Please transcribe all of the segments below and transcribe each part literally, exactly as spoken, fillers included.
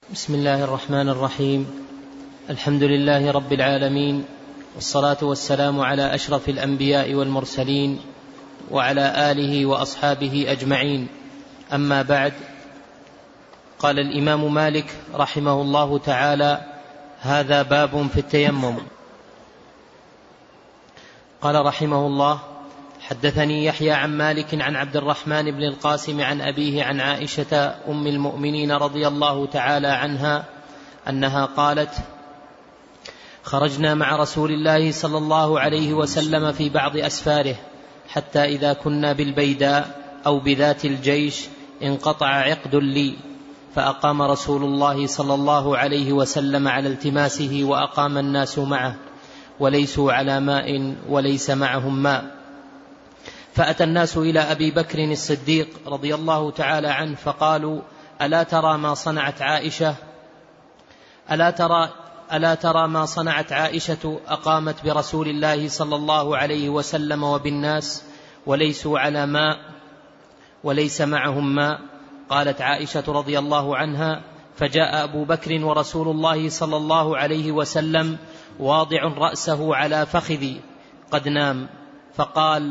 بسم الله الرحمن الرحيم. الحمد لله رب العالمين، والصلاة والسلام على أشرف الأنبياء والمرسلين وعلى آله وأصحابه أجمعين. أما بعد، قال الإمام مالك رحمه الله تعالى: هذا باب في التيمم. قال رحمه الله: حدثني يحيى عن مالك عن عبد الرحمن بن القاسم عن أبيه عن عائشة أم المؤمنين رضي الله تعالى عنها أنها قالت: خرجنا مع رسول الله صلى الله عليه وسلم في بعض أسفاره، حتى إذا كنا بالبيداء أو بذات الجيش انقطع عقد لي، فأقام رسول الله صلى الله عليه وسلم على التماسه، وأقام الناس معه وليسوا على ماء وليس معهم ماء. فأتى الناس إلى أبي بكر الصديق رضي الله تعالى عنه فقالوا: ألا ترى ما صنعت عائشة ألا ترى ألا ترى ما صنعت عائشة أقامت برسول الله صلى الله عليه وسلم وبالناس وليسوا على ماء وليس معهم ماء. قالت عائشة رضي الله عنها: فجاء أبو بكر ورسول الله صلى الله عليه وسلم واضع رأسه على فخذي قد نام، فقال: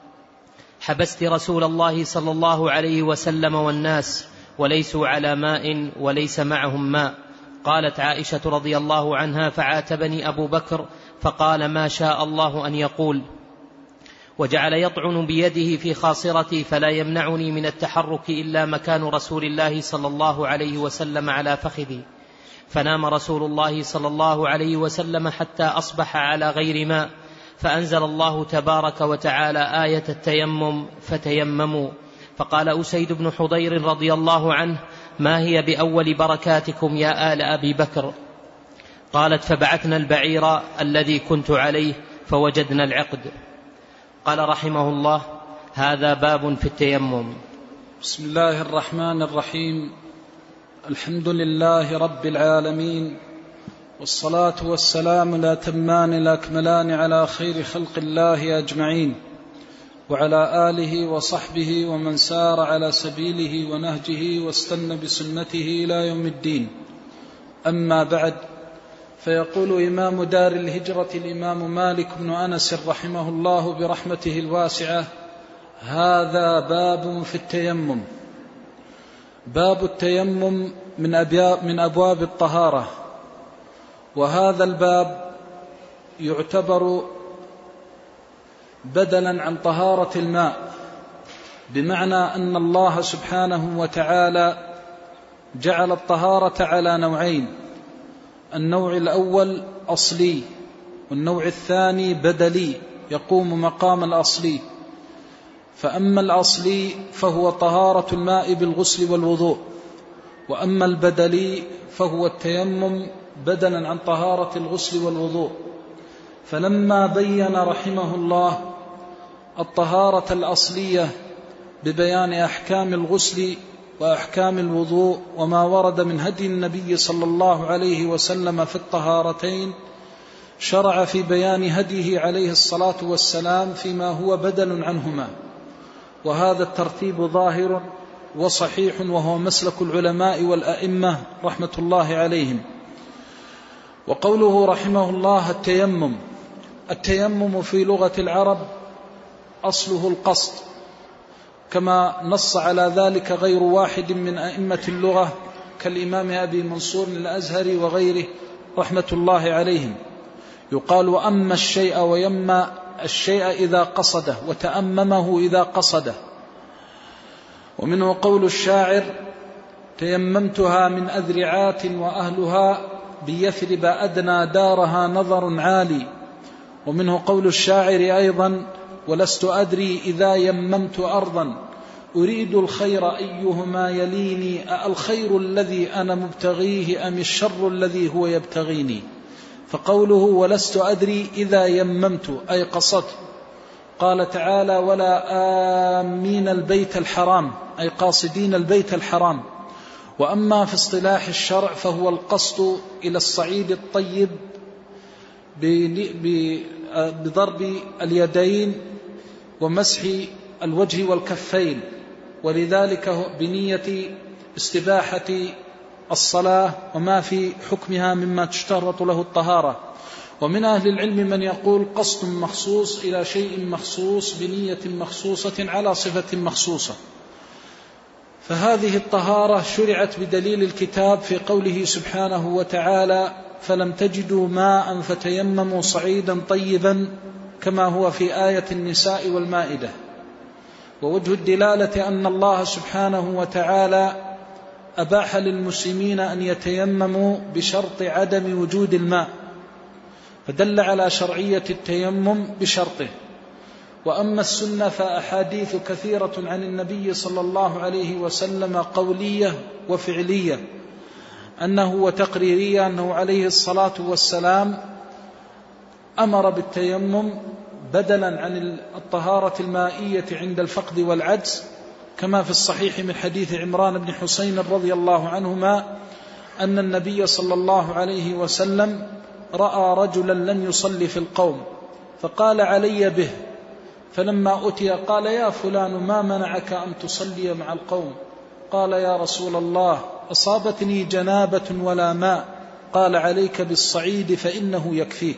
حبست رسول الله صلى الله عليه وسلم والناس وليسوا على ماء وليس معهم ماء. قالت عائشة رضي الله عنها: فعاتبني أبو بكر فقال: ما شاء الله أن يقول، وجعل يطعن بيده في خاصرتي، فلا يمنعني من التحرك إلا مكان رسول الله صلى الله عليه وسلم على فخذي. فنام رسول الله صلى الله عليه وسلم حتى أصبح على غير ماء، فأنزل الله تبارك وتعالى آية التيمم: فتيمموا. فقال أسيد بن حضير رضي الله عنه: ما هي بأول بركاتكم يا آل أبي بكر؟ قالت: فبعثنا البعير الذي كنت عليه فوجدنا العقد. قال رحمه الله: هذا باب في التيمم. بسم الله الرحمن الرحيم. الحمد لله رب العالمين، والصلاة والسلام الأتمان الأكملان على خير خلق الله أجمعين، وعلى آله وصحبه ومن سار على سبيله ونهجه واستنى بسنته إلى يوم الدين. أما بعد، فيقول إمام دار الهجرة الإمام مالك بن أنس رحمه الله برحمته الواسعة: هذا باب في التيمم. باب التيمم من أبواب, من أبواب الطهارة، وهذا الباب يعتبر بدلا عن طهارة الماء، بمعنى أن الله سبحانه وتعالى جعل الطهارة على نوعين: النوع الأول أصلي، والنوع الثاني بدلي يقوم مقام الأصلي. فأما الأصلي فهو طهارة الماء بالغسل والوضوء، وأما البدلي فهو التيمم بدلا عن طهارة الغسل والوضوء. فلما بين رحمه الله الطهارة الأصلية ببيان أحكام الغسل وأحكام الوضوء وما ورد من هدي النبي صلى الله عليه وسلم في الطهارتين، شرع في بيان هديه عليه الصلاة والسلام فيما هو بدل عنهما. وهذا الترتيب ظاهر وصحيح، وهو مسلك العلماء والأئمة رحمة الله عليهم. وقوله رحمه الله التيمم، التيمم في لغة العرب أصله القصد، كما نص على ذلك غير واحد من أئمة اللغة كالإمام أبي منصور الأزهري وغيره رحمة الله عليهم. يقال: وأما الشيء ويما الشيء إذا قصده، وتأممه إذا قصده. ومنه قول الشاعر: تيممتها من أذرعات وأهلها بيثرب أدنى دارها نظر عالي. ومنه قول الشاعر أيضا: ولست أدري إذا يممت أرضا أريد الخير أيهما يليني، الخير الذي أنا مبتغيه أم الشر الذي هو يبتغيني. فقوله ولست أدري إذا يممت أي قصدت. قال تعالى: ولا آمين البيت الحرام أي قاصدين البيت الحرام. وأما في اصطلاح الشرع فهو القصد إلى الصعيد الطيب بضرب اليدين ومسح الوجه والكفين، ولذلك بنية استباحة الصلاة وما في حكمها مما تشترط له الطهارة. ومن أهل العلم من يقول قصد مخصوص إلى شيء مخصوص بنية مخصوصة على صفة مخصوصة. فهذه الطهارة شرعت بدليل الكتاب في قوله سبحانه وتعالى: فلم تجدوا ماء فتيمموا صعيدا طيبا، كما هو في آية النساء والمائدة. ووجه الدلالة أن الله سبحانه وتعالى أباح للمسلمين أن يتيمموا بشرط عدم وجود الماء، فدل على شرعية التيمم بشرطه. وأما السنة فأحاديث كثيرة عن النبي صلى الله عليه وسلم قولية وفعلية أنه وتقريرية أنه عليه الصلاة والسلام أمر بالتيمم بدلا عن الطهارة المائية عند الفقد والعجز، كما في الصحيح من حديث عمران بن حسين رضي الله عنهما أن النبي صلى الله عليه وسلم رأى رجلا لم يصلي في القوم فقال: علي به. فلما أتي قال: يا فلان ما منعك أن تصلي مع القوم؟ قال: يا رسول الله أصابتني جنابة ولا ماء. قال: عليك بالصعيد فإنه يكفيك.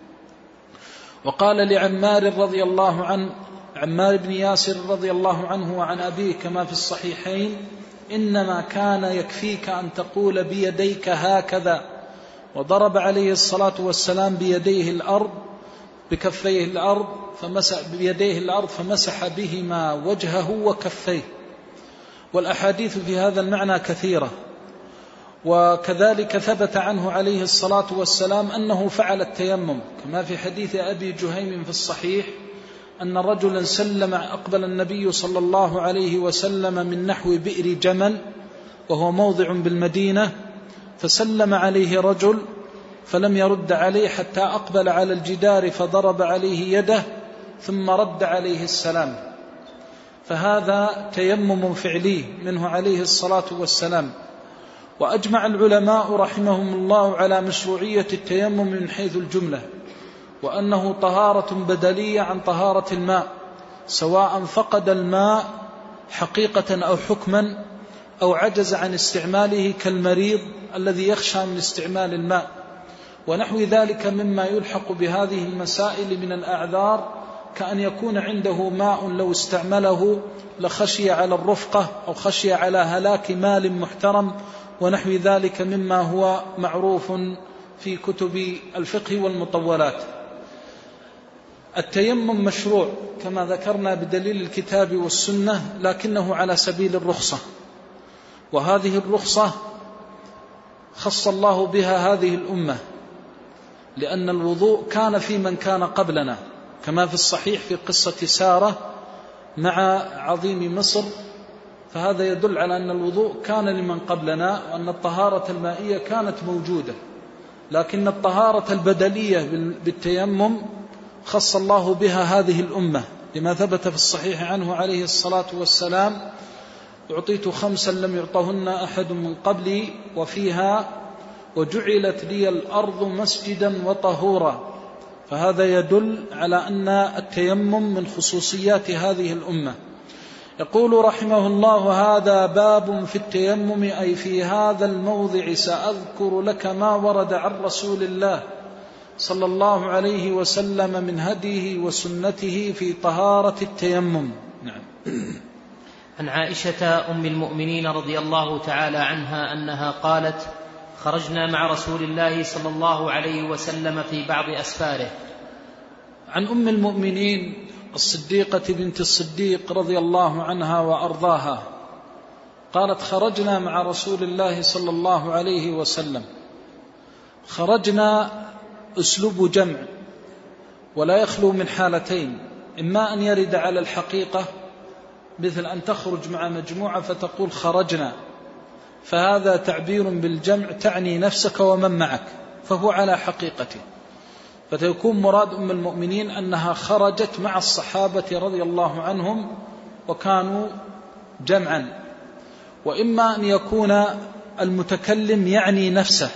وقال لعمار رضي الله عنه عمار بن ياسر رضي الله عنه وعن أبيه كما في الصحيحين: إنما كان يكفيك أن تقول بيديك هكذا. وضرب عليه الصلاة والسلام بيديه الأرض بكفيه الأرض فمسح بيديه الأرض فمسح بهما وجهه وكفيه. والأحاديث في هذا المعنى كثيرة. وكذلك ثبت عنه عليه الصلاة والسلام أنه فعل التيمم، كما في حديث أبي جهيم في الصحيح أن رجلا سلم أقبل النبي صلى الله عليه وسلم من نحو بئر جمل وهو موضع بالمدينة، فسلم عليه رجل فلم يرد عليه حتى أقبل على الجدار فضرب عليه يده ثم رد عليه السلام. فهذا تيمم فعلي منه عليه الصلاة والسلام. وأجمع العلماء رحمهم الله على مشروعية التيمم من حيث الجملة، وأنه طهارة بدلية عن طهارة الماء، سواء فقد الماء حقيقة أو حكما أو عجز عن استعماله كالمريض الذي يخشى من استعمال الماء ونحو ذلك مما يلحق بهذه المسائل من الأعذار، كأن يكون عنده ماء لو استعمله لخشي على الرفقة أو خشي على هلاك مال محترم ونحو ذلك مما هو معروف في كتب الفقه والمطولات. التيمم مشروع كما ذكرنا بدليل الكتاب والسنة، لكنه على سبيل الرخصة، وهذه الرخصة خص الله بها هذه الأمة، لأن الوضوء كان في من كان قبلنا، كما في الصحيح في قصة سارة مع عظيم مصر، فهذا يدل على أن الوضوء كان لمن قبلنا، وأن الطهارة المائية كانت موجودة، لكن الطهارة البدلية بالتيمم خص الله بها هذه الأمة، لما ثبت في الصحيح عنه عليه الصلاة والسلام: أعطيت خمسا لم يعطهن أحد من قبلي، وفيها وجعلت لي الأرض مسجدا وطهورا. فهذا يدل على أن التيمم من خصوصيات هذه الأمة. يقول رحمه الله: هذا باب في التيمم، أي في هذا الموضع سأذكر لك ما ورد عن رسول الله صلى الله عليه وسلم من هديه وسنته في طهارة التيمم. نعم. عن عائشة أم المؤمنين رضي الله تعالى عنها أنها قالت: خرجنا مع رسول الله صلى الله عليه وسلم في بعض أسفاره. عن أم المؤمنين الصديقة بنت الصديق رضي الله عنها وأرضاها قالت: خرجنا مع رسول الله صلى الله عليه وسلم. خرجنا أسلوب جمع، ولا يخلو من حالتين: إما أن يرد على الحقيقة مثل أن تخرج مع مجموعة فتقول خرجنا، فهذا تعبير بالجمع تعني نفسك ومن معك، فهو على حقيقته، فتكون مراد أم المؤمنين أنها خرجت مع الصحابة رضي الله عنهم وكانوا جمعا. وإما أن يكون المتكلم يعني نفسه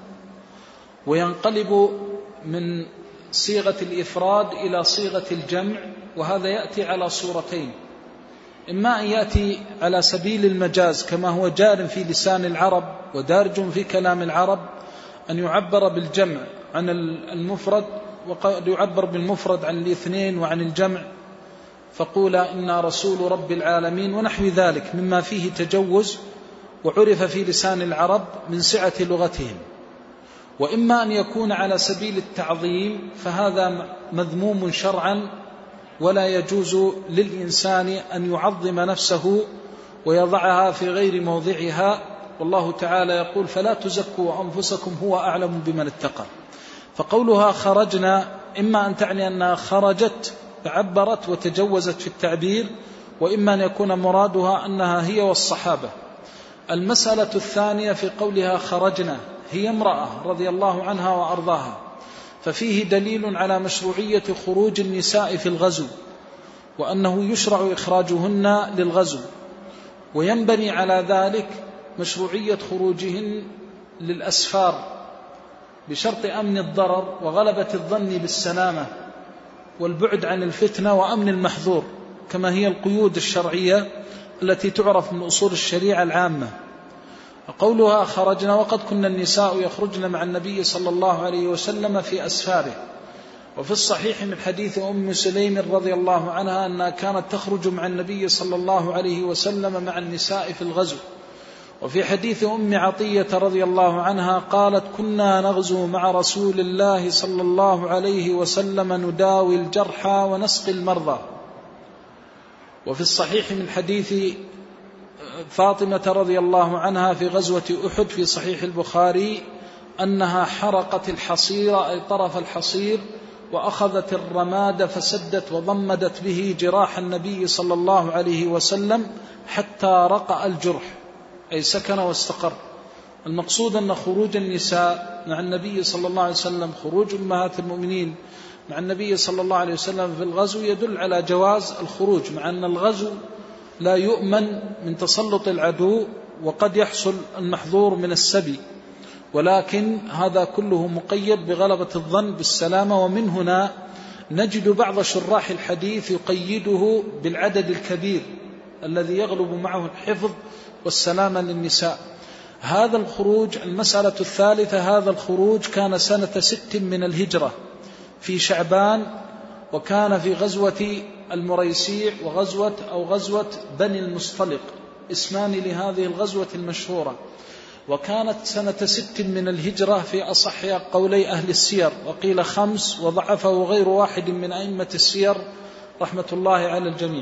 وينقلب من صيغة الإفراد إلى صيغة الجمع، وهذا يأتي على صورتين: إما أن يأتي على سبيل المجاز كما هو جار في لسان العرب ودارج في كلام العرب، أن يعبر بالجمع عن المفرد، وقد يعبر بالمفرد عن الاثنين وعن الجمع، فقول إنا رسول رب العالمين ونحو ذلك مما فيه تجوز وعرف في لسان العرب من سعة لغتهم. وإما أن يكون على سبيل التعظيم، فهذا مذموم شرعا، ولا يجوز للإنسان أن يعظم نفسه ويضعها في غير موضعها، والله تعالى يقول فلا تزكوا أنفسكم هو أعلم بمن اتقى. فقولها خرجنا إما أن تعني أنها خرجت فعبرت وتجوزت في التعبير، وإما أن يكون مرادها أنها هي والصحابة. المسألة الثانية في قولها خرجنا، هي امرأة رضي الله عنها وأرضاها، ففيه دليل على مشروعية خروج النساء في الغزو، وأنه يشرع إخراجهن للغزو، وينبني على ذلك مشروعية خروجهن للأسفار بشرط أمن الضرر وغلبة الظن بالسلامة والبعد عن الفتنة وأمن المحظور، كما هي القيود الشرعية التي تعرف من أصول الشريعة العامة. قولها خرجنا، وقد كنا النساء يخرجن مع النبي صلى الله عليه وسلم في أسفاره. وفي الصحيح من حديث أم سليم رضي الله عنها أنها كانت تخرج مع النبي صلى الله عليه وسلم مع النساء في الغزو. وفي حديث أم عطية رضي الله عنها قالت كنا نغزو مع رسول الله صلى الله عليه وسلم نداوي الجرحى ونسقي المرضى. وفي الصحيح من حديث فاطمة رضي الله عنها في غزوة أحد في صحيح البخاري أنها حرقت الحصير أي طرف الحصير وأخذت الرماد فسدت وضمدت به جراح النبي صلى الله عليه وسلم حتى رقأ الجرح أي سكن واستقر. المقصود أن خروج النساء مع النبي صلى الله عليه وسلم، خروج أمهات المؤمنين مع النبي صلى الله عليه وسلم في الغزو يدل على جواز الخروج، مع أن الغزو لا يؤمن من تسلط العدو وقد يحصل المحظور من السبي، ولكن هذا كله مقيد بغلبة الظن بالسلامة. ومن هنا نجد بعض شراح الحديث يقيده بالعدد الكبير الذي يغلب معه الحفظ والسلامة للنساء. هذا الخروج، المسألة الثالثة، هذا الخروج كان سنة ست من الهجرة في شعبان، وكان في غزوة المريسيع وغزوة أو غزوة بني المصطلق، اسمان لهذه الغزوة المشهورة. وكانت سنة ست من الهجرة في أصح قولي أهل السير، وقيل خمس وضعفه غير واحد من أئمة السير رحمة الله على الجميع.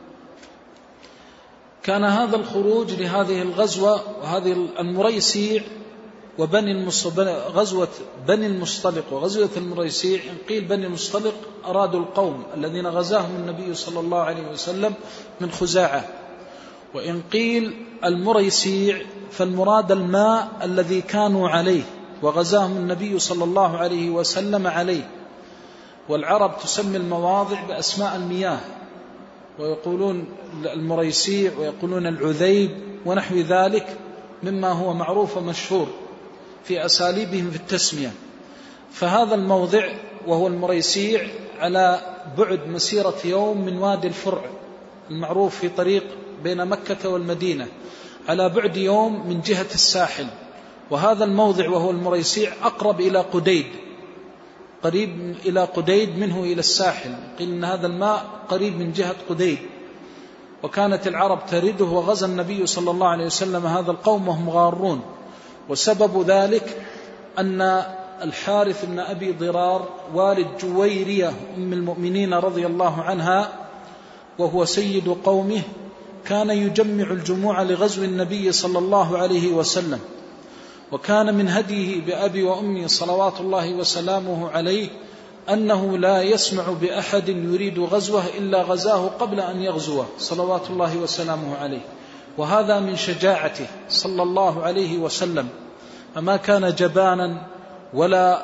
كان هذا الخروج لهذه الغزوة وهذه المريسيع وبني غزوة بني المصطلق وغزوة المريسيع. إن قيل بني المصطلق أرادوا القوم الذين غزاهم النبي صلى الله عليه وسلم من خزاعة، وإن قيل المريسيع فالمراد الماء الذي كانوا عليه وغزاهم النبي صلى الله عليه وسلم عليه. والعرب تسمي المواضع بأسماء المياه، ويقولون المريسيع ويقولون العذيب ونحو ذلك مما هو معروف ومشهور في أساليبهم في التسمية. فهذا الموضع وهو المريسيع على بعد مسيرة يوم من وادي الفرع المعروف في طريق بين مكة والمدينة، على بعد يوم من جهة الساحل. وهذا الموضع وهو المريسيع أقرب إلى قديد، قريب إلى قديد منه إلى الساحل، قيل إن هذا الماء قريب من جهة قديد. وكانت العرب ترده، وغزا النبي صلى الله عليه وسلم هذا القوم وهم غارون. وسبب ذلك أن الحارث بن أبي ضرار والد جويرية أم المؤمنين رضي الله عنها وهو سيد قومه كان يجمع الجموع لغزو النبي صلى الله عليه وسلم، وكان من هديه بأبي وأمي صلوات الله وسلامه عليه أنه لا يسمع بأحد يريد غزوه إلا غزاه قبل أن يغزوه صلوات الله وسلامه عليه. وهذا من شجاعته صلى الله عليه وسلم، فما كان جبانا ولا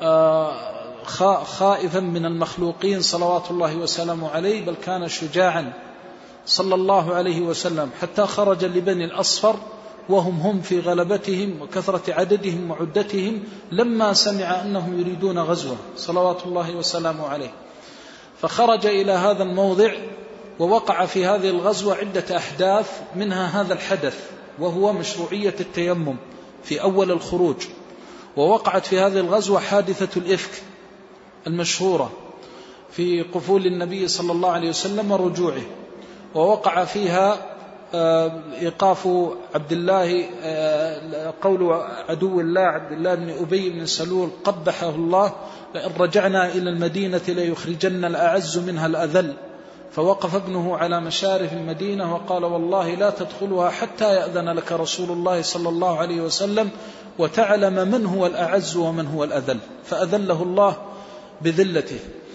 خائفا من المخلوقين صلوات الله وسلامه عليه، بل كان شجاعا صلى الله عليه وسلم، حتى خرج لبني الأصفر وهم هم في غلبتهم وكثرة عددهم وعدتهم لما سمع أنهم يريدون غزوه صلوات الله وسلامه عليه. فخرج إلى هذا الموضع ووقع في هذه الغزوة عدة أحداث، منها هذا الحدث وهو مشروعية التيمم في أول الخروج. ووقعت في هذه الغزوة حادثة الإفك المشهورة في قفول النبي صلى الله عليه وسلم ورجوعه، ووقع فيها إيقاف عبد الله، قول عدو الله عبد الله بن أبي بن سلول قبحه الله: لئن رجعنا إلى المدينة ليخرجن الأعز منها الأذل. فوقف ابنه على مشارف المدينة وقال: والله لا تدخلها حتى يأذن لك رسول الله صلى الله عليه وسلم وتعلم من هو الأعز ومن هو الأذل. فأذله الله بذلته.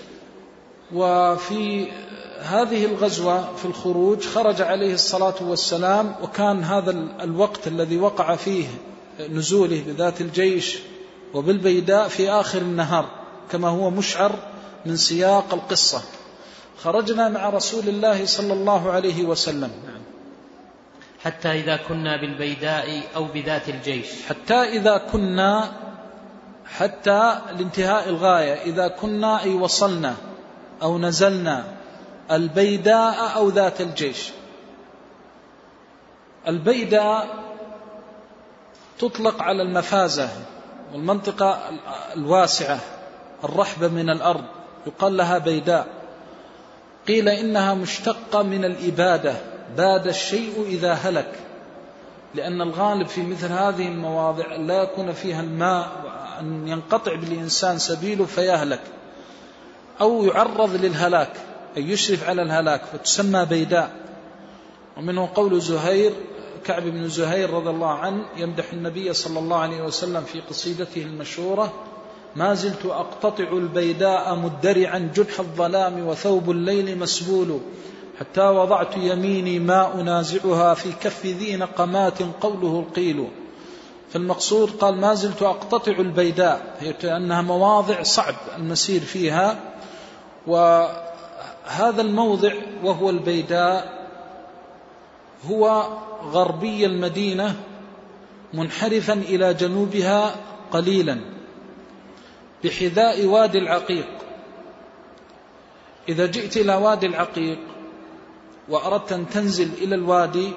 وفي هذه الغزوة في الخروج خرج عليه الصلاة والسلام، وكان هذا الوقت الذي وقع فيه نزوله بذات الجيش وبالبيداء في آخر النهار كما هو مشعر من سياق القصة. خرجنا مع رسول الله صلى الله عليه وسلم حتى إذا كنا بالبيداء أو بذات الجيش، حتى إذا كنا، حتى لانتهاء الغاية، إذا كنا أي وصلنا أو نزلنا البيداء أو ذات الجيش. البيداء تطلق على المفازة والمنطقة الواسعة الرحبة من الأرض، يقال لها بيداء. قيل إنها مشتقة من الإبادة، باد الشيء إذا هلك، لأن الغالب في مثل هذه المواضع لا يكون فيها الماء، أن ينقطع بالإنسان سبيله فيهلك أو يعرض للهلاك أي يشرف على الهلاك، فتسمى بيداء. ومنه قول زهير، كعب بن زهير رضي الله عنه، يمدح النبي صلى الله عليه وسلم في قصيدته المشهورة: ما زلت أقتطع البيداء مدرعا جنح الظلام وثوب الليل مسبول، حتى وضعت يميني ما أنازعها في كف ذي نقمات قوله القيل. فالمقصود قال: ما زلت أقتطع البيداء، هي أنها مواضع صعب المسير فيها. وهذا الموضع وهو البيداء هو غربي المدينة منحرفا إلى جنوبها قليلا بحذاء وادي العقيق. إذا جئت إلى وادي العقيق وأردت أن تنزل إلى الوادي،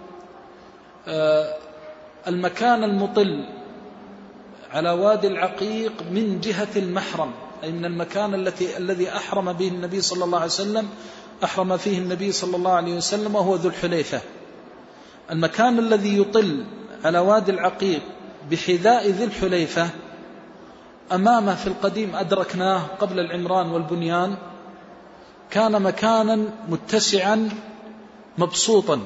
المكان المطل على وادي العقيق من جهة المحرم، أي من المكان التي الذي أحرم به النبي صلى الله عليه وسلم، أحرم فيه النبي صلى الله عليه وسلم وهو ذو الحليفة. المكان الذي يطل على وادي العقيق بحذاء ذي الحليفة أمامه في القديم أدركناه قبل العمران والبنيان، كان مكانا متسعا مبسوطا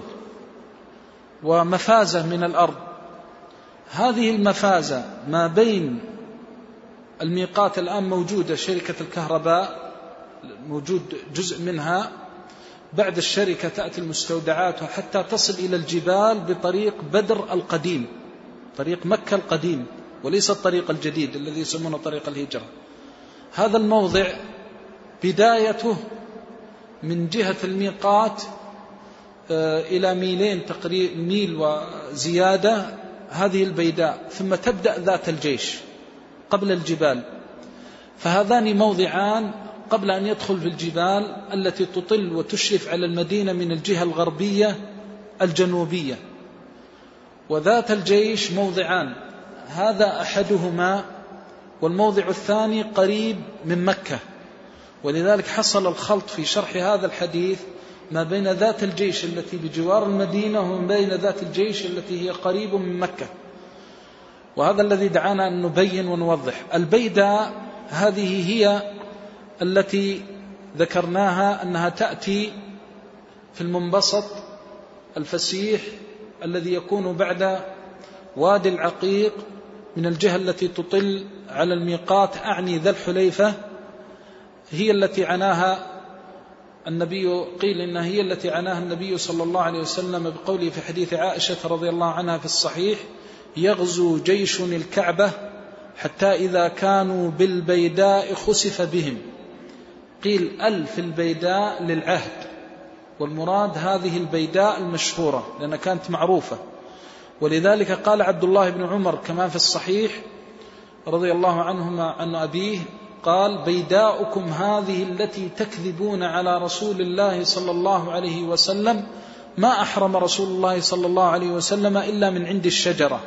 ومفازة من الأرض. هذه المفازة ما بين الميقات الآن موجودة شركة الكهرباء، موجود جزء منها، بعد الشركة تأتي المستودعات حتى تصل إلى الجبال بطريق بدر القديم، طريق مكة القديم، وليس الطريق الجديد الذي يسمونه طريق الهجرة. هذا الموضع بدايته من جهة الميقات إلى ميلين تقريبا، ميل وزيادة، هذه البيداء، ثم تبدأ ذات الجيش قبل الجبال. فهذان موضعان قبل أن يدخل في الجبال التي تطل وتشرف على المدينة من الجهة الغربية الجنوبية. وذات الجيش موضعان، هذا أحدهما، والموضع الثاني قريب من مكة. ولذلك حصل الخلط في شرح هذا الحديث ما بين ذات الجيش التي بجوار المدينة وما بين ذات الجيش التي هي قريب من مكة، وهذا الذي دعانا أن نبين ونوضح. البيداء هذه هي التي ذكرناها أنها تأتي في المنبسط الفسيح الذي يكون بعد وادي العقيق من الجهة التي تطل على الميقات، أعني ذا الحليفة، هي التي عناها النبي، قيل إنها هي التي عناها النبي صلى الله عليه وسلم بقوله في حديث عائشة رضي الله عنها في الصحيح: يغزو جيش الكعبة حتى إذا كانوا بالبيداء خسف بهم. قيل ألف البيداء للعهد، والمراد هذه البيداء المشهورة لأنها كانت معروفة. ولذلك قال عبد الله بن عمر كما في الصحيح رضي الله عنهما عن أبيه: قال بيداؤكم هذه التي تكذبون على رسول الله صلى الله عليه وسلم ما أحرم رسول الله صلى الله عليه وسلم إلا من عند الشجرة.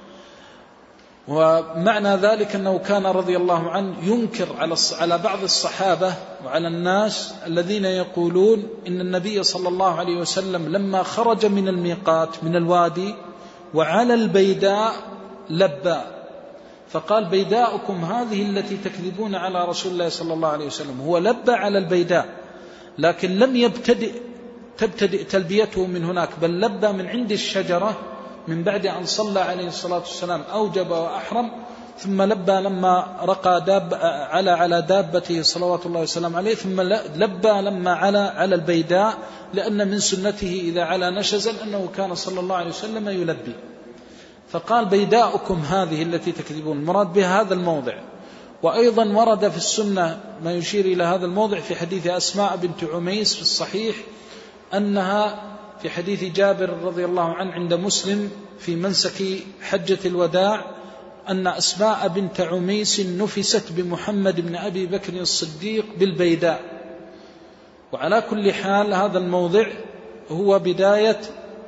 ومعنى ذلك أنه كان رضي الله عنه ينكر على بعض الصحابة وعلى الناس الذين يقولون إن النبي صلى الله عليه وسلم لما خرج من الميقات من الوادي وعلى البيداء لبى، فقال بيداؤكم هذه التي تكذبون على رسول الله صلى الله عليه وسلم. هو لبى على البيداء لكن لم يبتدئ تبتدئ تلبيته من هناك، بل لبى من عند الشجرة من بعد أن صلى عليه الصلاة والسلام أوجب وأحرم، ثم لبى لما رقى داب على على دابته صلوات الله وسلام عليه، ثم لبى لما على على البيداء، لأن من سنته إذا على نشزا أنه كان صلى الله عليه وسلم يلبي. فقال بيداؤكم هذه التي تكذبون، المراد بها هذا الموضع. وأيضا ورد في السنة ما يشير إلى هذا الموضع في حديث أسماء بنت عميس في الصحيح، أنها في حديث جابر رضي الله عنه عند مسلم في منسك حجة الوداع أن أسماء بنت عميس نفست بمحمد بن أبي بكر الصديق بالبيداء. وعلى كل حال هذا الموضع هو بداية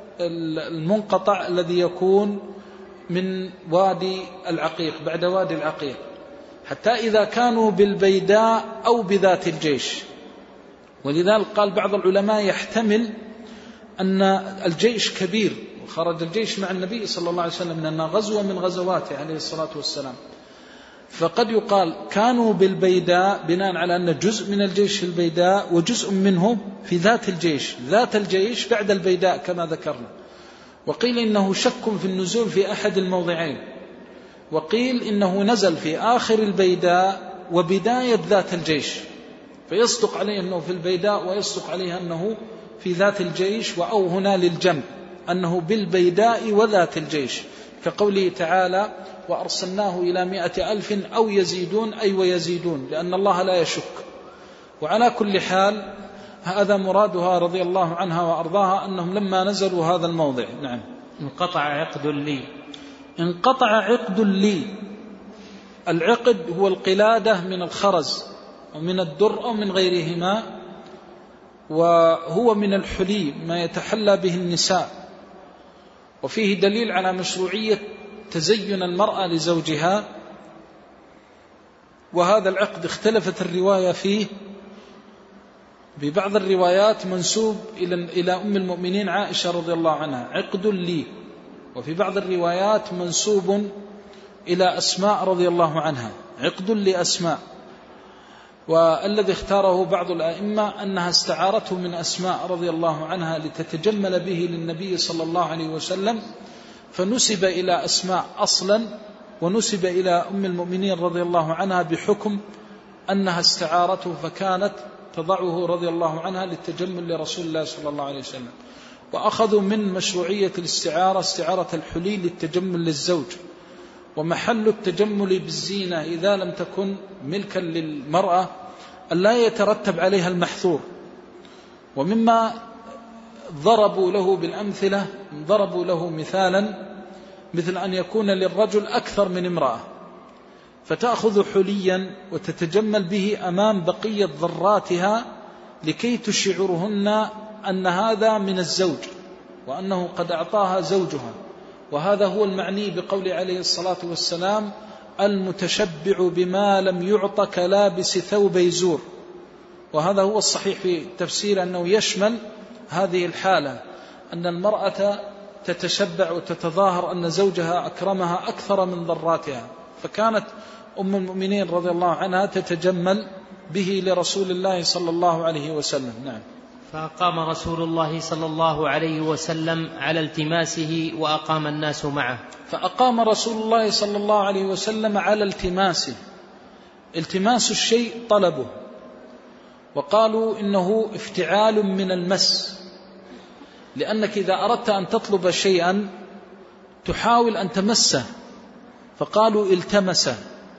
المنقطع الذي يكون من وادي العقيق بعد وادي العقيق، حتى إذا كانوا بالبيداء أو بذات الجيش. ولذلك قال بعض العلماء يحتمل أن الجيش كبير وخرج الجيش مع النبي صلى الله عليه وسلم لأنها غزوة من غزواته عليه الصلاة والسلام، فقد يقال كانوا بالبيداء بناء على أن جزء من الجيش في البيداء وجزء منه في ذات الجيش، ذات الجيش بعد البيداء كما ذكرنا. وقيل إنه شك في النزول في أحد الموضعين، وقيل إنه نزل في آخر البيداء وبداية ذات الجيش، فيصدق عليه أنه في البيداء ويصدق عليه أنه في ذات الجيش، وأو هنا للجمع أنه بالبيداء وذات الجيش، كقوله تعالى وأرسلناه إلى مائة ألف أو يزيدون، أي ويزيدون، لأن الله لا يشك. وعلى كل حال هذا مرادها رضي الله عنها وأرضاها أنهم لما نزلوا هذا الموضع. نعم. انقطع عقد لي. انقطع عقد لي. العقد هو القلادة من الخرز ومن الدر أو من غيرهما، وهو من الحلي ما يتحلى به النساء، وفيه دليل على مشروعية تزين المرأة لزوجها. وهذا العقد اختلفت الرواية فيه، ببعض الروايات منسوب إلى أم المؤمنين عائشة رضي الله عنها عقد لي، وفي بعض الروايات منسوب إلى أسماء رضي الله عنها عقد لأسماء. والذي اختاره بعض الأئمة أنها استعارته من أسماء رضي الله عنها لتتجمل به للنبي صلى الله عليه وسلم، فنسب إلى أسماء أصلا ونسب إلى أم المؤمنين رضي الله عنها بحكم أنها استعارته، فكانت تضعه رضي الله عنها للتجمل لرسول الله صلى الله عليه وسلم. وأخذوا من مشروعية الاستعارة استعارة الحلي للتجمل للزوج، ومحل التجمل بالزينة إذا لم تكن ملكا للمرأة ألا يترتب عليها المحظور. ومما ضربوا له بالأمثلة ضربوا له مثالا مثل أن يكون للرجل أكثر من امرأة، فتأخذ حليا وتتجمل به أمام بقية ضراتها لكي تشعرهن أن هذا من الزوج وأنه قد أعطاها زوجها. وهذا هو المعني بقول عليه الصلاة والسلام المتشبع بما لم يعط كلابس ثوب زور. وهذا هو الصحيح في تفسير أنه يشمل هذه الحالة، أن المرأة تتشبع وتتظاهر أن زوجها أكرمها أكثر من ضراتها، فكانت أم المؤمنين رضي الله عنها تتجمل به لرسول الله صلى الله عليه وسلم. نعم. فأقام رسول الله صلى الله عليه وسلم على التماسه وأقام الناس معه. فأقام رسول الله صلى الله عليه وسلم على التماسه. التماس الشيء طلبه، وقالوا إنه افتعال من المس، لأنك إذا أردت أن تطلب شيئا تحاول أن تمسه، فقالوا التمسه.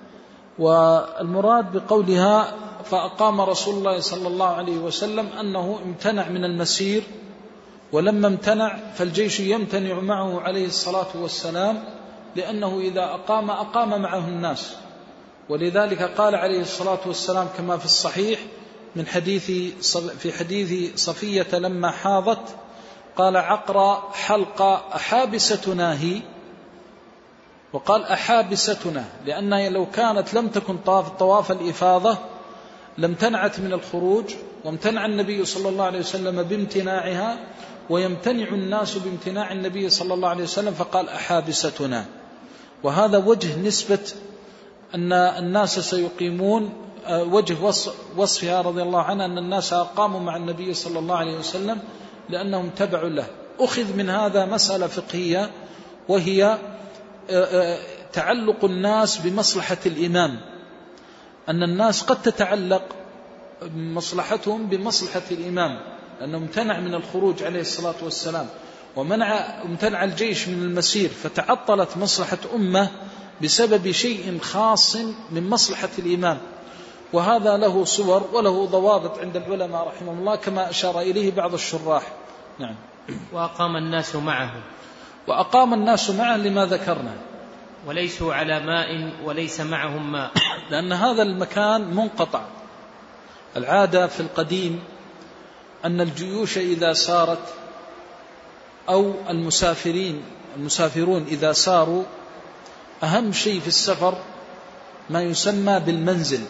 والمراد بقولها فأقام رسول الله صلى الله عليه وسلم أنه امتنع من المسير، ولما امتنع فالجيش يمتنع معه عليه الصلاة والسلام، لأنه إذا أقام أقام معه الناس، ولذلك قال عليه الصلاة والسلام كما في الصحيح من حديث في حديث صفية لما حاضت قال عقرى حلق أحابستنا هي، وقال أحابستنا لأنها لو كانت لم تكن طاف طواف الإفاضة لامتنعت من الخروج، وامتنع النبي صلى الله عليه وسلم بامتناعها، ويمتنع الناس بامتناع النبي صلى الله عليه وسلم، فقال أحابستنا. وهذا وجه نسبة أن الناس سيقيمون، وجه وصفها رضي الله عنها أن الناس أقاموا مع النبي صلى الله عليه وسلم لأنهم تبعوا له. أخذ من هذا مسألة فقهية، وهي تعلق الناس بمصلحة الإمام، أن الناس قد تتعلق مصلحتهم بمصلحة الإمام، لأنه امتنع من الخروج عليه الصلاة والسلام، ومنع امتنع الجيش من المسير، فتعطلت مصلحة أمة بسبب شيء خاص من مصلحة الإمام. وهذا له صور وله ضوابط عند العلماء رحمهم الله كما أشار إليه بعض الشراح. نعم. وأقام الناس معه وأقام الناس معه لما ذكرنا، وليسوا على ماء وليس معهم ماء، لأن هذا المكان منقطع. العادة في القديم أن الجيوش إذا سارت أو المسافرين المسافرون إذا ساروا، أهم شيء في السفر ما يسمى بالمنزل،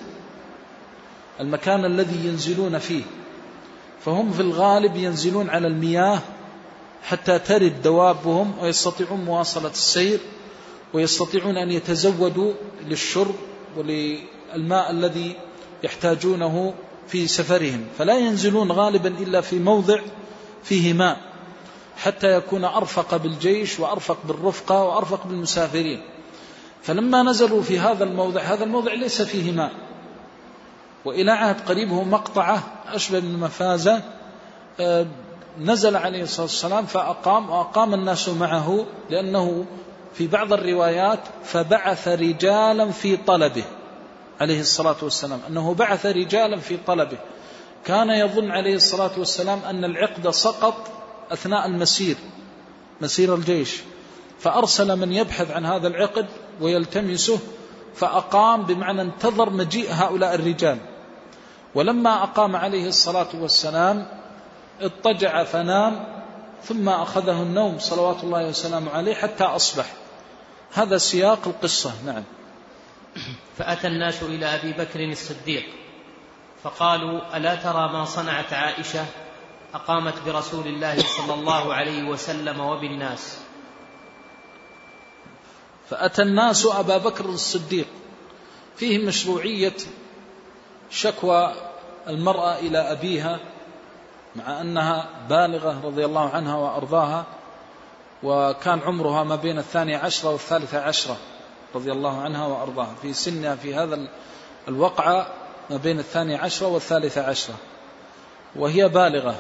المكان الذي ينزلون فيه. فهم في الغالب ينزلون على المياه حتى ترد دوابهم ويستطيعون مواصلة السير، ويستطيعون أن يتزودوا للشرب وللماء الذي يحتاجونه في سفرهم، فلا ينزلون غالبا إلا في موضع فيه ماء حتى يكون أرفق بالجيش وأرفق بالرفقة وأرفق بالمسافرين. فلما نزلوا في هذا الموضع، هذا الموضع ليس فيه ماء، وإلى عهد قريب هو مقطعة أشبه من مفازة، نزل عليه الصلاة والسلام فأقام، وأقام الناس معه، لأنه في بعض الروايات فبعث رجالا في طلبه عليه الصلاة والسلام، أنه بعث رجالا في طلبه. كان يظن عليه الصلاة والسلام أن العقد سقط أثناء المسير، مسير الجيش، فأرسل من يبحث عن هذا العقد ويلتمسه، فأقام بمعنى انتظر مجيء هؤلاء الرجال. ولما أقام عليه الصلاة والسلام اضطجع فنام، ثم أخذه النوم صلوات الله وسلامه عليه حتى أصبح. هذا سياق القصة. نعم. فأتى الناس إلى أبي بكر الصديق فقالوا ألا ترى ما صنعت عائشة، أقامت برسول الله صلى الله عليه وسلم وبالناس. فأتى الناس أبا بكر الصديق، فيه مشروعية شكوى المرأة إلى أبيها مع أنها بالغة رضي الله عنها وأرضاها، وكان عمرها ما بين الثانية عشرة والثالثة عشرة رضي الله عنها وأرضاها، في سنها في هذا الوقعة ما بين الثانية عشرة والثالثة عشرة، وهي بالغة.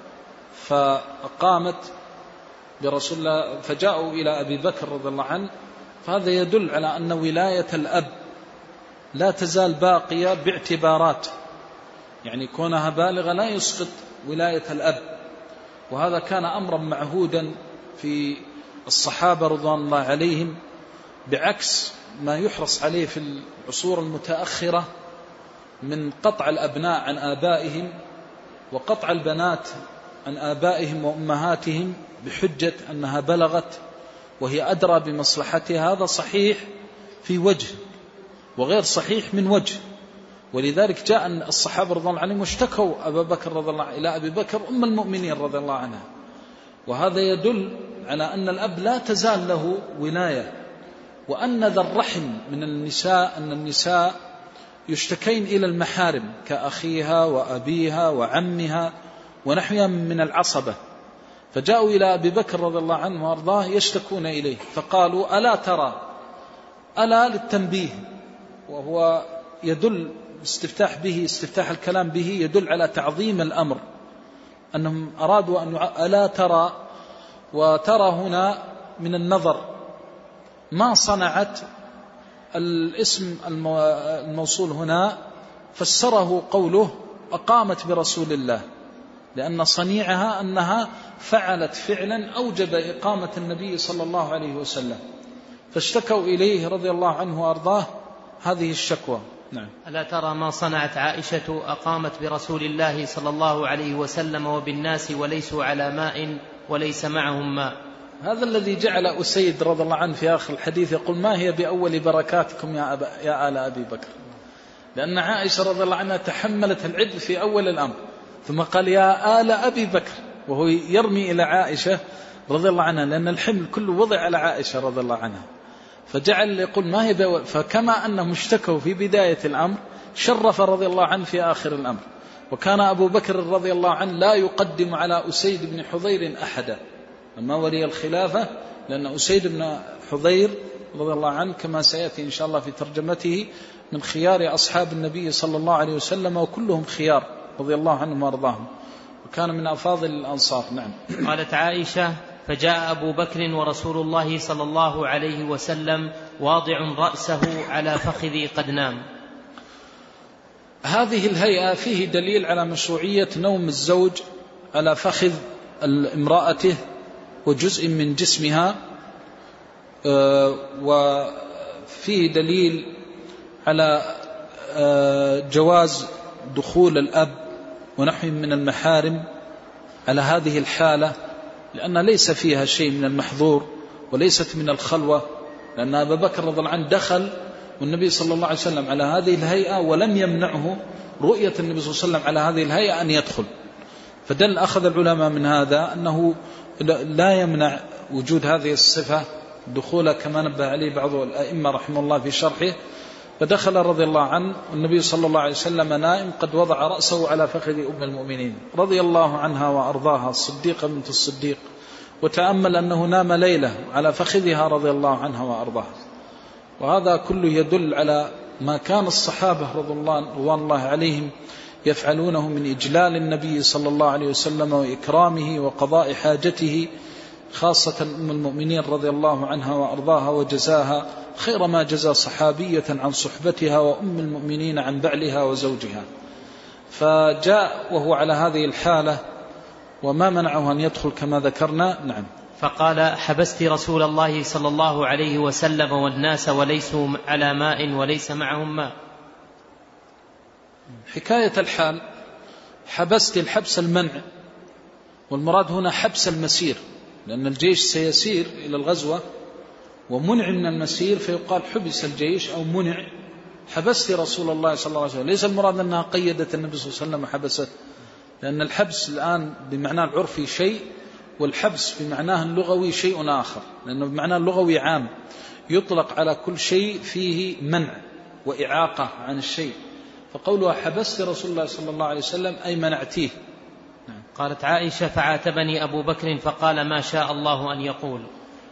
فقامت برسول الله، فجاءوا إلى أبي بكر رضي الله عنه. فهذا يدل على أن ولاية الأب لا تزال باقية باعتبارات، يعني كونها بالغة لا يسقط ولاية الأب، وهذا كان أمرا معهودا في الصحابة رضوان الله عليهم، بعكس ما يحرص عليه في العصور المتأخرة من قطع الأبناء عن آبائهم وقطع البنات عن آبائهم وأمهاتهم بحجة أنها بلغت وهي أدرى بمصلحتها. هذا صحيح في وجه وغير صحيح من وجه. ولذلك جاء الصحابة رضي الله عنهم واشتكوا أبا بكر رضي الله عنه إلى أبي بكر أم المؤمنين رضي الله عنها، وهذا يدل على أن الأب لا تزال له ولاية، وأن ذا الرحم من النساء أن النساء يشتكين إلى المحارم كأخيها وأبيها وعمها ونحوها من العصبة. فجاءوا إلى أبي بكر رضي الله عنه وأرضاه يشتكون إليه، فقالوا ألا ترى، ألا للتنبيه، وهو يدل استفتاح به استفتاح الكلام به يدل على تعظيم الأمر، أنهم أرادوا أن ألا ترى، وترى هنا من النظر. ما صنعت الاسم الموصول هنا فسره قوله أقامت برسول الله، لأن صنيعها أنها فعلت فعلا أوجب إقامة النبي صلى الله عليه وسلم. فاشتكوا إليه رضي الله عنه وأرضاه هذه الشكوى. نعم. ألا ترى ما صنعت عائشة أقامت برسول الله صلى الله عليه وسلم وبالناس وليسوا على ماء وليس معهم ماء. هذا الذي جعل أسيد رضي الله عنه في آخر الحديث يقول ما هي بأول بركاتكم يا, أبا يا آل أبي بكر، لأن عائشة رضي الله عنها تحملت العبء في أول الأمر، ثم قال يا آل أبي بكر وهو يرمي إلى عائشة رضي الله عنها، لأن الحمل كله وضع على عائشة رضي الله عنها، فجعل يقول ما هي بأول. فكما أنهم اشتكوا في بداية الأمر شرف رضي الله عنه في آخر الأمر. وكان أبو بكر رضي الله عنه لا يقدم على أسيد بن حضير أحدا لما ولي الخلافة، لأن أسيد بن حضير رضي الله عنه كما سيأتي إن شاء الله في ترجمته من خيار أصحاب النبي صلى الله عليه وسلم، وكلهم خيار رضي الله عنهم وارضاهم، وكان من أفاضل الأنصار. نعم. قالت عائشة فجاء أبو بكر ورسول الله صلى الله عليه وسلم واضع رأسه على فخذي قد نام. هذه الهيئة فيه دليل على مشروعية نوم الزوج على فخذ امرأته وجزء من جسمها، وفيه دليل على جواز دخول الأب ونحو من المحارم على هذه الحالة، لأن ليس فيها شيء من المحظور وليست من الخلوة، لأن أبا بكر رضي الله عنه دخل والنبي صلى الله عليه وسلم على هذه الهيئة ولم يمنعه رؤية النبي صلى الله عليه وسلم على هذه الهيئة أن يدخل. فدل أخذ العلماء من هذا أنه لا يمنع وجود هذه الصفة دخولها، كما نبه عليه بعض الأئمة رحمه الله في شرحه. فدخل رضي الله عنه والنبي صلى الله عليه وسلم نائم قد وضع رأسه على فخذ أم المؤمنين رضي الله عنها وأرضاها الصديقة بنت الصديق، وتأمل أنه نام ليلة على فخذها رضي الله عنها وأرضاها. وهذا كله يدل على ما كان الصحابة رضوان الله عليهم يفعلونه من إجلال النبي صلى الله عليه وسلم وإكرامه وقضاء حاجته، خاصة أم المؤمنين رضي الله عنها وأرضاها، وجزاها خير ما جزى صحابية عن صحبتها وأم المؤمنين عن بعلها وزوجها. فجاء وهو على هذه الحالة وما منعه أن يدخل كما ذكرنا. نعم. فقال حبست رسول الله صلى الله عليه وسلم والناس وليسوا على ماء وليس معهم ماء. حكاية الحال حبست الحبس المنع، والمراد هنا حبس المسير، لأن الجيش سيسير إلى الغزوة ومنع من المسير، فيقال حبس الجيش أو منع. حبست رسول الله صلى الله عليه وسلم، ليس المراد أنها قيدت النبي صلى الله عليه وسلم وحبست، لأن الحبس الآن بمعنى العرفي شيء، والحبس بمعناه اللغوي شيء آخر، لأنه بمعنى اللغوي عام يطلق على كل شيء فيه منع وإعاقة عن الشيء. فقولها حبست رسول الله صلى الله عليه وسلم أي منعتيه. نعم. قالت عائشة فعاتبني أبو بكر فقال ما شاء الله أن يقول.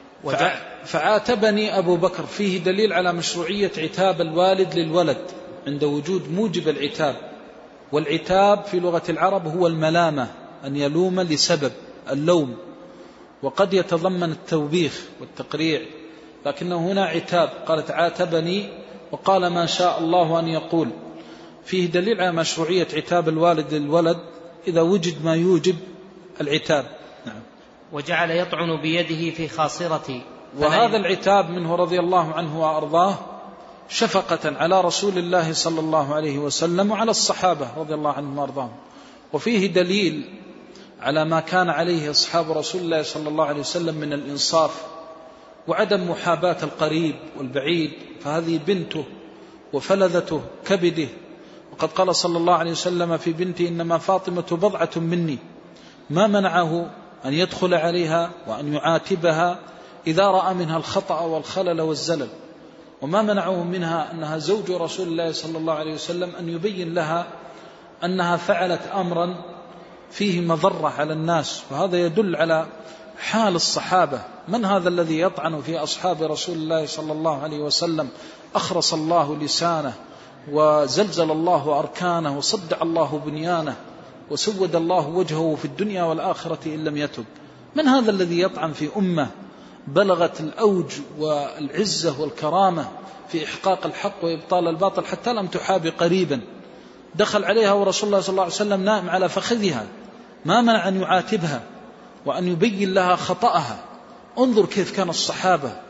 فعاتبني أبو بكر فيه دليل على مشروعية عتاب الوالد للولد عند وجود موجب العتاب، والعتاب في لغة العرب هو الملامة، أن يلوم لسبب اللوم، وقد يتضمن التوبيخ والتقريع، لكنه هنا عتاب. قالت عاتبني وقال ما شاء الله أن يقول، فيه دليل على مشروعية عتاب الوالد للولد إذا وجد ما يوجب العتاب. نعم. وجعل يطعن بيده في خاصرتي، وهذا العتاب منه رضي الله عنه وأرضاه شفقة على رسول الله صلى الله عليه وسلم وعلى الصحابة رضي الله عنهم وأرضاهم. وفيه دليل على ما كان عليه أصحاب رسول الله صلى الله عليه وسلم من الإنصاف وعدم محاباة القريب والبعيد، فهذه بنته وفلذته كبده، وقد قال صلى الله عليه وسلم في بنته إنما فاطمة بضعة مني، ما منعه أن يدخل عليها وأن يعاتبها إذا رأى منها الخطأ والخلل والزلل، وما منعه منها أنها زوج رسول الله صلى الله عليه وسلم أن يبين لها أنها فعلت أمرا فيه مضرة على الناس. وهذا يدل على حال الصحابة. من هذا الذي يطعن في أصحاب رسول الله صلى الله عليه وسلم؟ أخرس الله لسانه وزلزل الله أركانه وصدع الله بنيانه وسود الله وجهه في الدنيا والآخرة إن لم يتب. من هذا الذي يطعن في أمة بلغت الأوج والعزة والكرامة في إحقاق الحق وإبطال الباطل حتى لم تحاب قريبا؟ دخل عليها ورسول الله صلى الله عليه وسلم نائم على فخذها، ما منع أن يعاتبها وأن يبين لها خطأها. انظر كيف كان الصحابة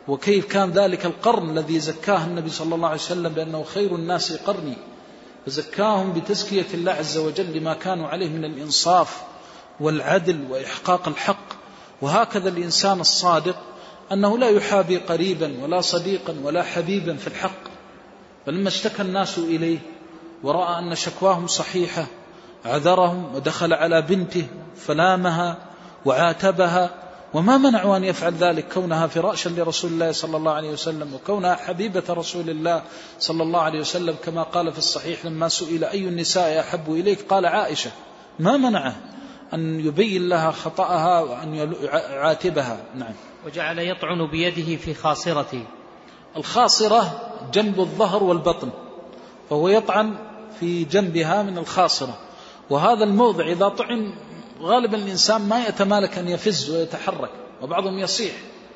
وكيف كان ذلك القرن الذي زكاه النبي صلى الله عليه وسلم بأنه خير الناس قرني، فزكاهم بتزكية الله عز وجل لما كانوا عليه من الإنصاف والعدل وإحقاق الحق. وهكذا الإنسان الصادق أنه لا يحابي قريبا ولا صديقا ولا حبيبا في الحق. فلما اشتكى الناس إليه ورأى أن شكواهم صحيحة عذرهم ودخل على بنته فلامها وعاتبها، وما منعوا أن يفعل ذلك كونها فراشا لرسول الله صلى الله عليه وسلم وكونها حبيبة رسول الله صلى الله عليه وسلم، كما قال في الصحيح لما سئل أي النساء أحب إليك قال عائشة، ما منعه أن يبين لها خطأها وأن يعاتبها. نعم. وجعل يطعن بيده في خاصرته. الخاصرة جنب الظهر والبطن، فهو يطعن في جنبها من الخاصرة، وهذا الموضع إذا طعن غالبا الإنسان ما يتمالك أن يفز ويتحرك، وبعضهم يصيح،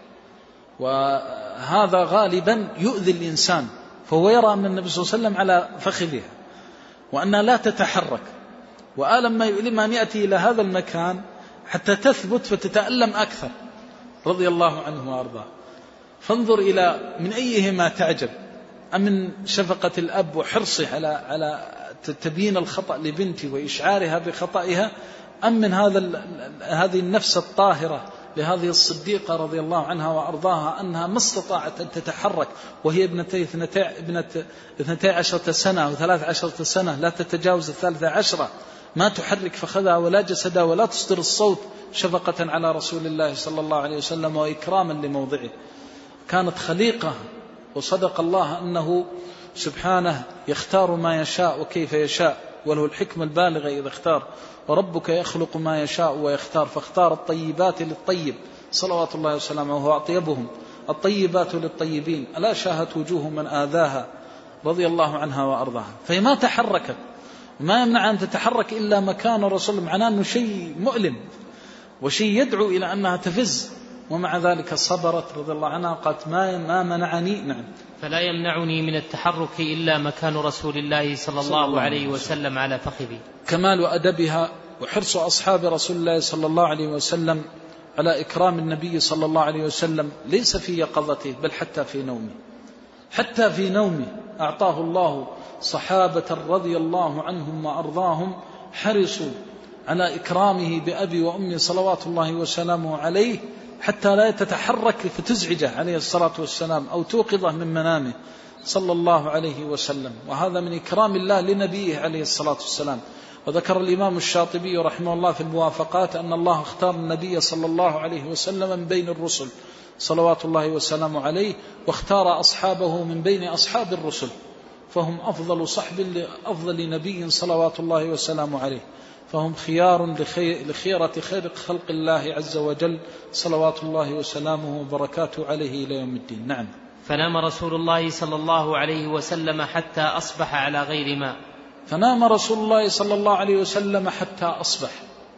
وهذا غالبا يؤذي الإنسان، فهو يرى أن النبي صلى الله عليه وسلم على فخذها وأنها لا تتحرك، وآلم ما يؤلم أن يأتي إلى هذا المكان حتى تثبت فتتألم أكثر رضي الله عنه وأرضاه. فانظر إلى من أيهما تعجب، أمن شفقة الأب وحرصه على على تبيين الخطأ لبنته وإشعارها بخطئها، أم من هذا هذه النفس الطاهرة لهذه الصديقة رضي الله عنها وأرضاها أنها ما استطاعت أن تتحرك وهي ابنتي اثنتي عشرة سنة أو ثلاث عشرة سنة، لا تتجاوز الثالثة عشرة، ما تحرك فخذها ولا جسدها ولا تصدر الصوت شفقة على رسول الله صلى الله عليه وسلم وإكراما لموضعه. كانت خليقة، وصدق الله أنه سبحانه يختار ما يشاء وكيف يشاء، وله الحكمة البالغة إذا اختار، وربك يخلق ما يشاء ويختار، فاختار الطيبات للطيب صلوات الله وسلامه وهو أطيبهم، الطيبات للطيبين، ألا شاهت وجوه من آذاها رضي الله عنها وأرضاها. فهي ما تحركت، ما يمنع أن تتحرك إلا مكان الرسول، معناه أنه شيء مؤلم وشيء يدعو إلى أنها تفز، ومع ذلك صبرت رضي الله عنها، قالت ما ما منعني. نعم. فلا يمنعني من التحرك إلا مكان رسول الله صلى الله عليه وسلم على فخذي. كمال أدبها وحرص أصحاب رسول الله صلى الله عليه وسلم على إكرام النبي صلى الله عليه وسلم، ليس في يقظته بل حتى في نومه، حتى في نومه أعطاه الله صحابة رضي الله عنهم وأرضاهم حرصوا على إكرامه بأبي وأمي صلوات الله وسلامه عليه، حتى لا تتحرك فتزعجه عليه الصلاة والسلام أو توقظه من منامه صلى الله عليه وسلم. وهذا من إكرام الله لنبيه عليه الصلاة والسلام. وذكر الإمام الشاطبي رحمه الله في الموافقات أن الله اختار النبي صلى الله عليه وسلم من بين الرسل صلوات الله وسلامه عليه، واختار أصحابه من بين أصحاب الرسل، فهم أفضل صحب لأفضل نبي صلوات الله وسلامه عليه، فهم خيار لخيرة خير خلق الله عز وجل صلوات الله وسلامه وبركاته عليه إلى يوم الدين. نعم. فنام رسول الله صلى الله عليه وسلم حتى أصبح على غير ماء. فنام رسول الله صلى الله عليه وسلم حتى أصبح،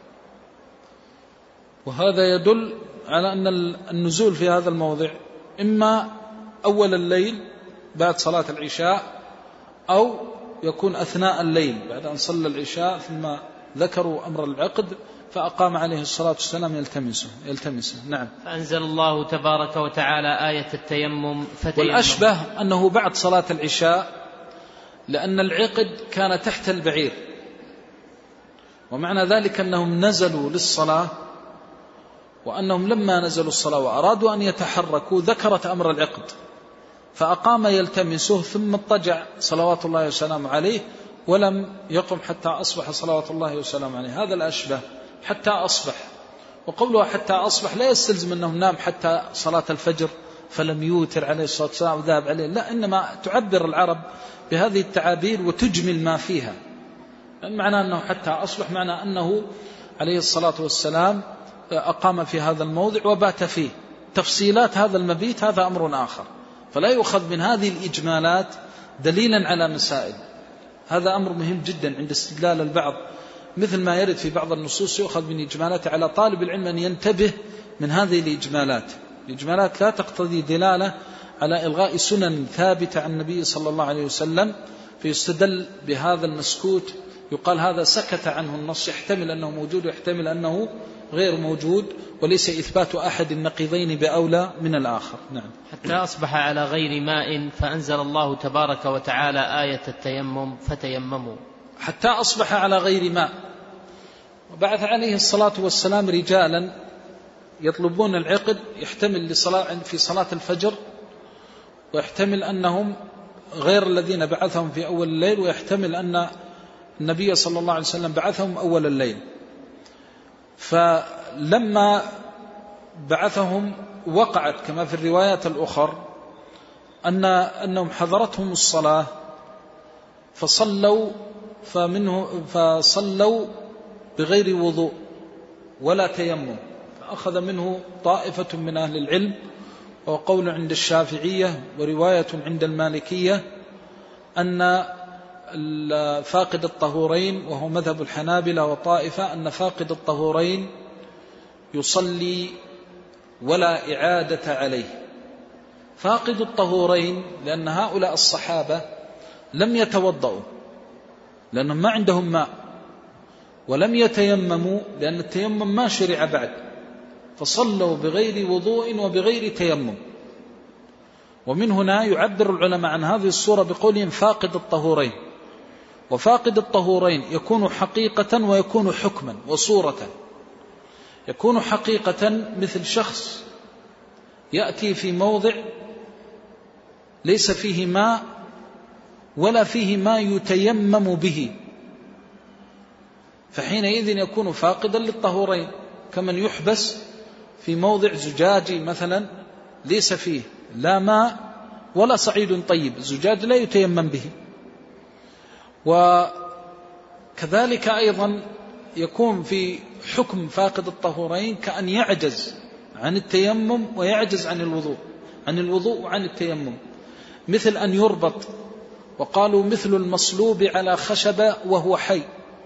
وهذا يدل على أن النزول في هذا الموضع إما أول الليل بعد صلاة العشاء، أو يكون أثناء الليل بعد أن صلى العشاء ثم ذكروا أمر العقد فأقام عليه الصلاة والسلام يلتمسه يلتمسه نعم. فأنزل الله تبارك وتعالى آية التيمم فتيمم. والأشبه أنه بعد صلاة العشاء، لأن العقد كان تحت البعير، ومعنى ذلك أنهم نزلوا للصلاة، وأنهم لما نزلوا الصلاة وأرادوا أن يتحركوا ذكرت أمر العقد فأقام يلتمسه، ثم اضطجع صلوات الله وسلامه عليه ولم يقم حتى أصبح صلوات الله وسلامه عليه. هذا الأشبه حتى أصبح. وقولها حتى أصبح لا يستلزم أنه نام حتى صلاة الفجر فلم يوتر عليه الصلاة والسلام وذهب عليه، لا، إنما تعبر العرب بهذه التعابير وتجمل ما فيها. معنى أنه حتى أصبح معنى أنه عليه الصلاة والسلام أقام في هذا الموضع وبات فيه. تفصيلات هذا المبيت هذا أمر آخر، فلا يؤخذ من هذه الإجمالات دليلا على مسائل. هذا أمر مهم جدا عند استدلال البعض، مثل ما يرد في بعض النصوص يؤخذ من إجمالات، على طالب العلم أن ينتبه من هذه الإجمالات. الإجمالات لا تقتضي دلالة على إلغاء سنن ثابتة عن النبي صلى الله عليه وسلم، فيستدل بهذا المسكوت، يقال هذا سكت عنه النص، يحتمل أنه موجود ويحتمل أنه غير موجود، وليس إثبات أحد النقيضين بأولى من الآخر. نعم. حتى أصبح على غير ماء فأنزل الله تبارك وتعالى آية التيمم فتيمموا. حتى أصبح على غير ماء، وبعث عليه الصلاة والسلام رجالا يطلبون العقد، يحتمل لصلاة في صلاة الفجر، ويحتمل أنهم غير الذين بعثهم في أول الليل، ويحتمل أن النبي صلى الله عليه وسلم بعثهم أول الليل. فلما بعثهم وقعت كما في الروايات الأخرى أن أنهم حضرتهم الصلاة فصلوا فمنه فصلوا بغير وضوء ولا تيمم، فأخذ منه طائفة من أهل العلم، وقول عند الشافعية ورواية عند المالكية أن فاقد الطهورين، وهو مذهب الحنابلة وطائفة، أن فاقد الطهورين يصلي ولا إعادة عليه. فاقد الطهورين لأن هؤلاء الصحابة لم يتوضؤوا لأنهم ما عندهم ماء، ولم يتيمموا لأن التيمم ما شرع بعد، فصلوا بغير وضوء وبغير تيمم. ومن هنا يعبر العلماء عن هذه الصورة بقولهم فاقد الطهورين. وفاقد الطهورين يكون حقيقة ويكون حكما وصورة. يكون حقيقة مثل شخص يأتي في موضع ليس فيه ماء ولا فيه ما يتيمم به، فحينئذ يكون فاقدا للطهورين، كمن يحبس في موضع زجاجي مثلا ليس فيه لا ماء ولا صعيد طيب، الزجاج لا يتيمم به. وكذلك أيضا يكون في حكم فاقد الطهورين كأن يعجز عن التيمم ويعجز عن الوضوء عن الوضوء وعن التيمم، مثل أن يربط، وقالوا مثل المصلوب على خشبة وهو حي.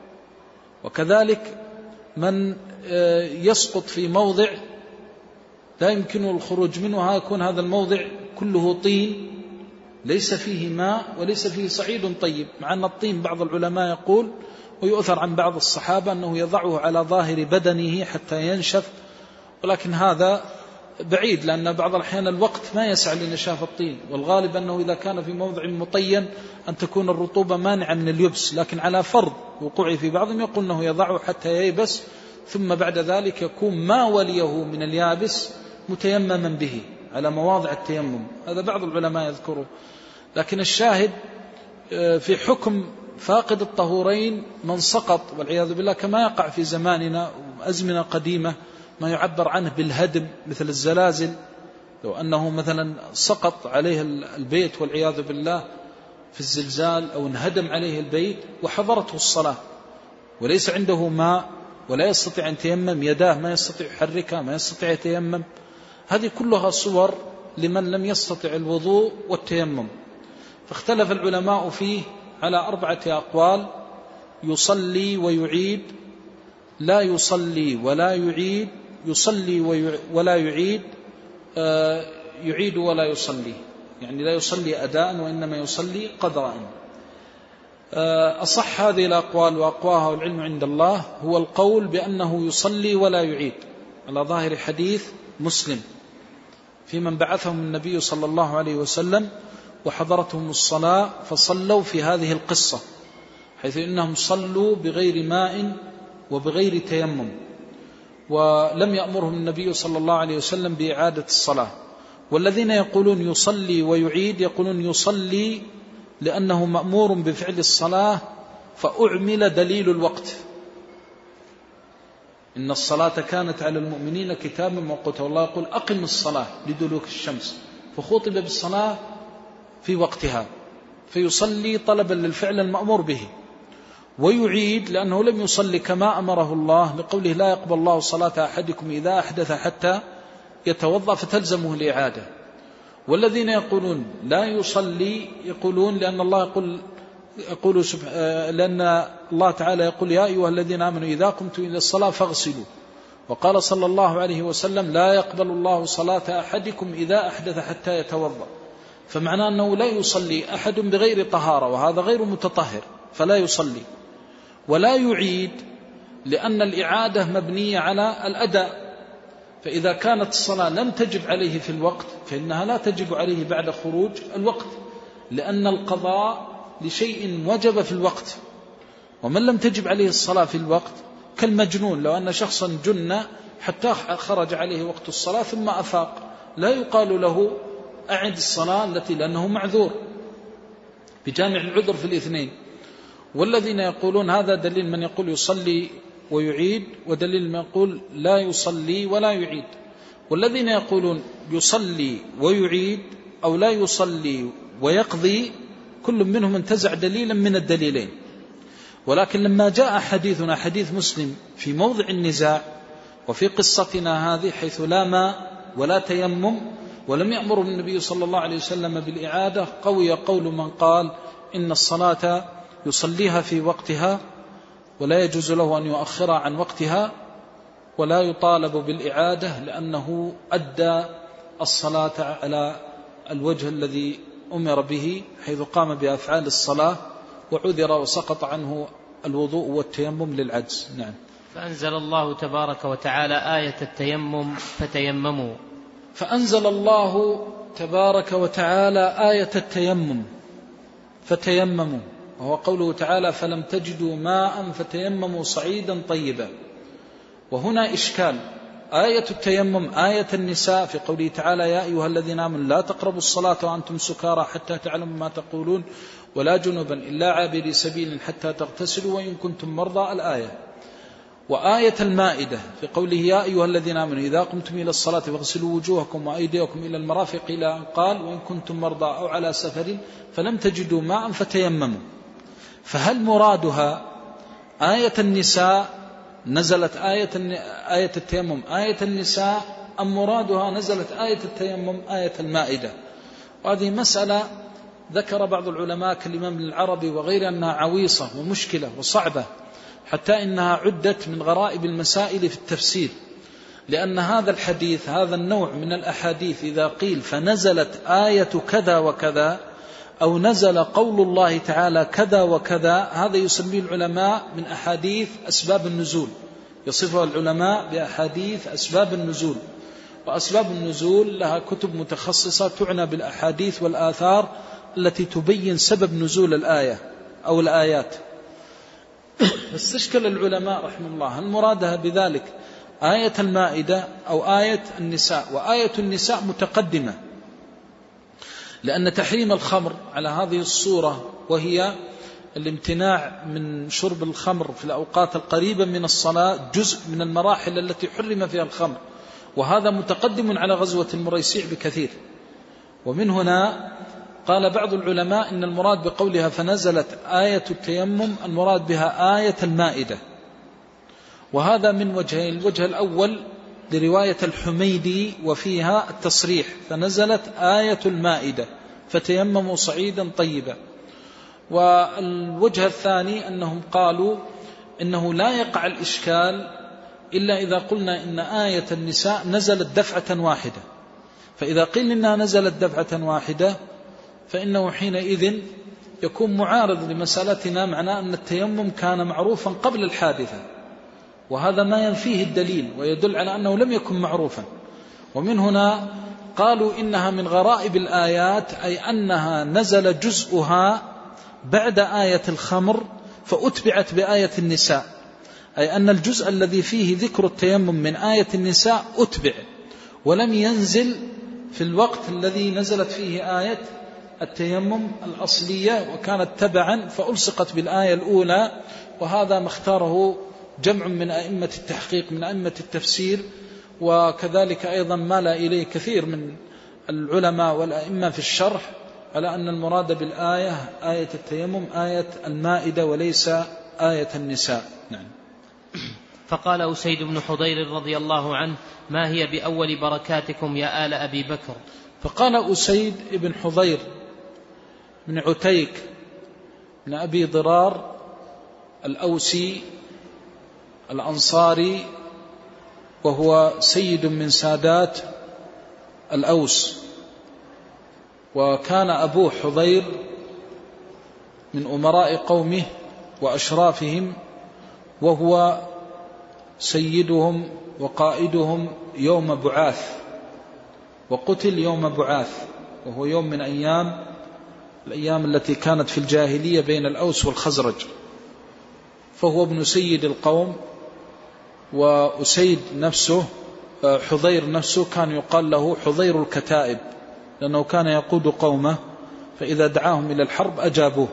وكذلك من يسقط في موضع لا يمكنه الخروج منه، يكون هذا الموضع كله طين ليس فيه ماء وليس فيه صعيد طيب، مع أن الطين بعض العلماء يقول ويؤثر عن بعض الصحابة أنه يضعه على ظاهر بدنه حتى ينشف، ولكن هذا بعيد، لأن بعض الأحيان الوقت ما يسع لنشاف الطين، والغالب أنه إذا كان في موضع مطين أن تكون الرطوبة مانعة من اليبس، لكن على فرض وقوعه في بعضهم يقول أنه يضعه حتى ييبس، ثم بعد ذلك يكون ما وليه من اليابس متيمما به على مواضع التيمم. هذا بعض العلماء يذكره. لكن الشاهد في حكم فاقد الطهورين من سقط والعياذ بالله، كما يقع في زماننا وأزمنة قديمة ما يعبر عنه بالهدم مثل الزلازل، لو أنه مثلا سقط عليه البيت والعياذ بالله في الزلزال أو انهدم عليه البيت وحضرته الصلاة وليس عنده ماء ولا يستطيع أن يتيمم، يداه ما يستطيع يحركها، ما يستطيع يتيمم، هذه كلها صور لمن لم يستطع الوضوء والتيمم. فاختلف العلماء فيه على أربعة أقوال: يصلي ويعيد، لا يصلي ولا يعيد، يصلي ولا يعيد، آه يعيد ولا يصلي، يعني لا يصلي أداء وإنما يصلي قضاء. آه أصح هذه الأقوال وأقواها والعلم عند الله هو القول بأنه يصلي ولا يعيد، على ظاهر حديث مسلم في من بعثهم النبي صلى الله عليه وسلم وحضرتهم الصلاة فصلوا في هذه القصة، حيث إنهم صلوا بغير ماء وبغير تيمم، ولم يأمرهم النبي صلى الله عليه وسلم بإعادة الصلاة. والذين يقولون يصلي ويعيد يقولون يصلي لأنه مأمور بفعل الصلاة فأعمل دليل الوقت، إن الصلاة كانت على المؤمنين كتابا موقوتا، والله يقول أقم الصلاة لدلوك الشمس، فخطب بالصلاة في وقتها فيصلي طلبا للفعل المأمور به. ويعيد لأنه لم يصلي كما أمره الله، لقوله لا يقبل الله صلاة أحدكم إذا أحدث حتى يتوضأ فتلزمه الإعادة. والذين يقولون لا يصلي يقولون لأن الله يقول يقول لأن الله تعالى يقول يا أيها الذين آمنوا إذا قمتم إلى الصلاة فاغسلوا، وقال صلى الله عليه وسلم لا يقبل الله صلاة أحدكم إذا أحدث حتى يتوضأ، فمعناه أنه لا يصلي أحد بغير طهارة، وهذا غير متطهر فلا يصلي. ولا يعيد لأن الإعادة مبنية على الأداء، فإذا كانت الصلاة لم تجب عليه في الوقت فإنها لا تجب عليه بعد خروج الوقت، لأن القضاء لشيء وجب في الوقت. ومن لم تجب عليه الصلاة في الوقت كالمجنون، لو أن شخصا جن حتى خرج عليه وقت الصلاة ثم أفاق لا يقال له أعد الصلاة التي، لأنه معذور بجامع العذر في الاثنين. والذين يقولون هذا دليل من يقول يصلي ويعيد، ودليل من يقول لا يصلي ولا يعيد. والذين يقولون يصلي ويعيد أو لا يصلي ويقضي كل منهم انتزع دليلا من الدليلين. ولكن لما جاء حديثنا حديث مسلم في موضع النزاع وفي قصتنا هذه حيث لا ماء ولا تيمم ولم يأمر النبي صلى الله عليه وسلم بالإعادة، قوي قول من قال إن الصلاة يصليها في وقتها ولا يجوز له أن يؤخرها عن وقتها ولا يطالب بالإعادة، لأنه أدى الصلاة على الوجه الذي أمر به حيث قام بأفعال الصلاة، وعذر وسقط عنه الوضوء والتيمم للعجز. نعم. فأنزل الله تبارك وتعالى آية التيمم فتيمموا. فأنزل الله تبارك وتعالى آية التيمم فتيمموا، وهو قوله تعالى فلم تجدوا ماء فتيمموا صعيدا طيبا. وهنا إشكال، آية التيمم آية النساء في قوله تعالى يا أيها الذين آمنوا لا تقربوا الصلاة وأنتم سكارى حتى تعلموا ما تقولون ولا جنبا إلا عابري سبيل حتى تغتسلوا وإن كنتم مرضى الآية. وآية المائدة في قوله يا أيها الذين آمنوا إذا قمتم إلى الصلاة فاغسلوا وجوهكم وأيديكم إلى المرافق إلى أن قال وإن كنتم مرضى أو على سفر فلم تجدوا ماء فتيمموا. فهل مرادها آية النساء نزلت آية آية التيمم آية النساء، أم مرادها نزلت آية التيمم آية المائدة؟ وهذه مسألة ذكر بعض العلماء كالإمام ابن العربي وغيره أنها عويصة ومشكلة وصعبة، حتى إنها عدت من غرائب المسائل في التفسير، لأن هذا الحديث هذا النوع من الأحاديث إذا قيل فنزلت آية كذا وكذا أو نزل قول الله تعالى كذا وكذا، هذا يسميه العلماء من أحاديث أسباب النزول، يصفها العلماء بأحاديث أسباب النزول. وأسباب النزول لها كتب متخصصة تعنى بالأحاديث والآثار التي تبين سبب نزول الآية أو الآيات. فاستشكل العلماء رحمه الله هل مرادها بذلك آية المائدة أو آية النساء؟ وآية النساء متقدمة، لأن تحريم الخمر على هذه الصورة وهي الامتناع من شرب الخمر في الأوقات القريبة من الصلاة جزء من المراحل التي حرم فيها الخمر، وهذا متقدم على غزوة المريسيع بكثير. ومن هنا قال بعض العلماء إن المراد بقولها فنزلت آية التيمم المراد بها آية المائدة، وهذا من وجهين. الوجه الأول لرواية الحميدي وفيها التصريح فنزلت آية المائدة فتيمموا صعيدا طيبا. والوجه الثاني أنهم قالوا إنه لا يقع الإشكال إلا إذا قلنا إن آية النساء نزلت دفعة واحدة، فإذا قيل إنها نزلت دفعة واحدة فإنه حينئذ يكون معارض لمسألتنا، معناه أن التيمم كان معروفا قبل الحادثة، وهذا ما ينفيه الدليل ويدل على أنه لم يكن معروفا. ومن هنا قالوا إنها من غرائب الآيات، أي أنها نزل جزءها بعد آية الخمر فأتبعت بآية النساء، أي أن الجزء الذي فيه ذكر التيمم من آية النساء أتبع ولم ينزل في الوقت الذي نزلت فيه آية التيمم الأصلية، وكانت تبعا فألصقت بالآية الأولى. وهذا ما اختاره جمع من أئمة التحقيق من أئمة التفسير، وكذلك أيضا مال إليه كثير من العلماء والأئمة في الشرح على أن المراد بالآية آية التيمم آية المائدة وليس آية النساء. نعم. فقال أسيد بن حضير رضي الله عنه ما هي بأول بركاتكم يا آل أبي بكر؟ فقال أسيد بن حضير من عتيك من أبي ضرار الأوسي الأنصاري، وهو سيد من سادات الأوس، وكان أبوه حضير من أمراء قومه وأشرافهم، وهو سيدهم وقائدهم يوم بعاث، وقتل يوم بعاث، وهو يوم من أيام الأيام التي كانت في الجاهلية بين الأوس والخزرج، فهو ابن سيد القوم. وأسيد نفسه حضير نفسه كان يقال له حضير الكتائب، لأنه كان يقود قومه فإذا دعاهم إلى الحرب أجابوه.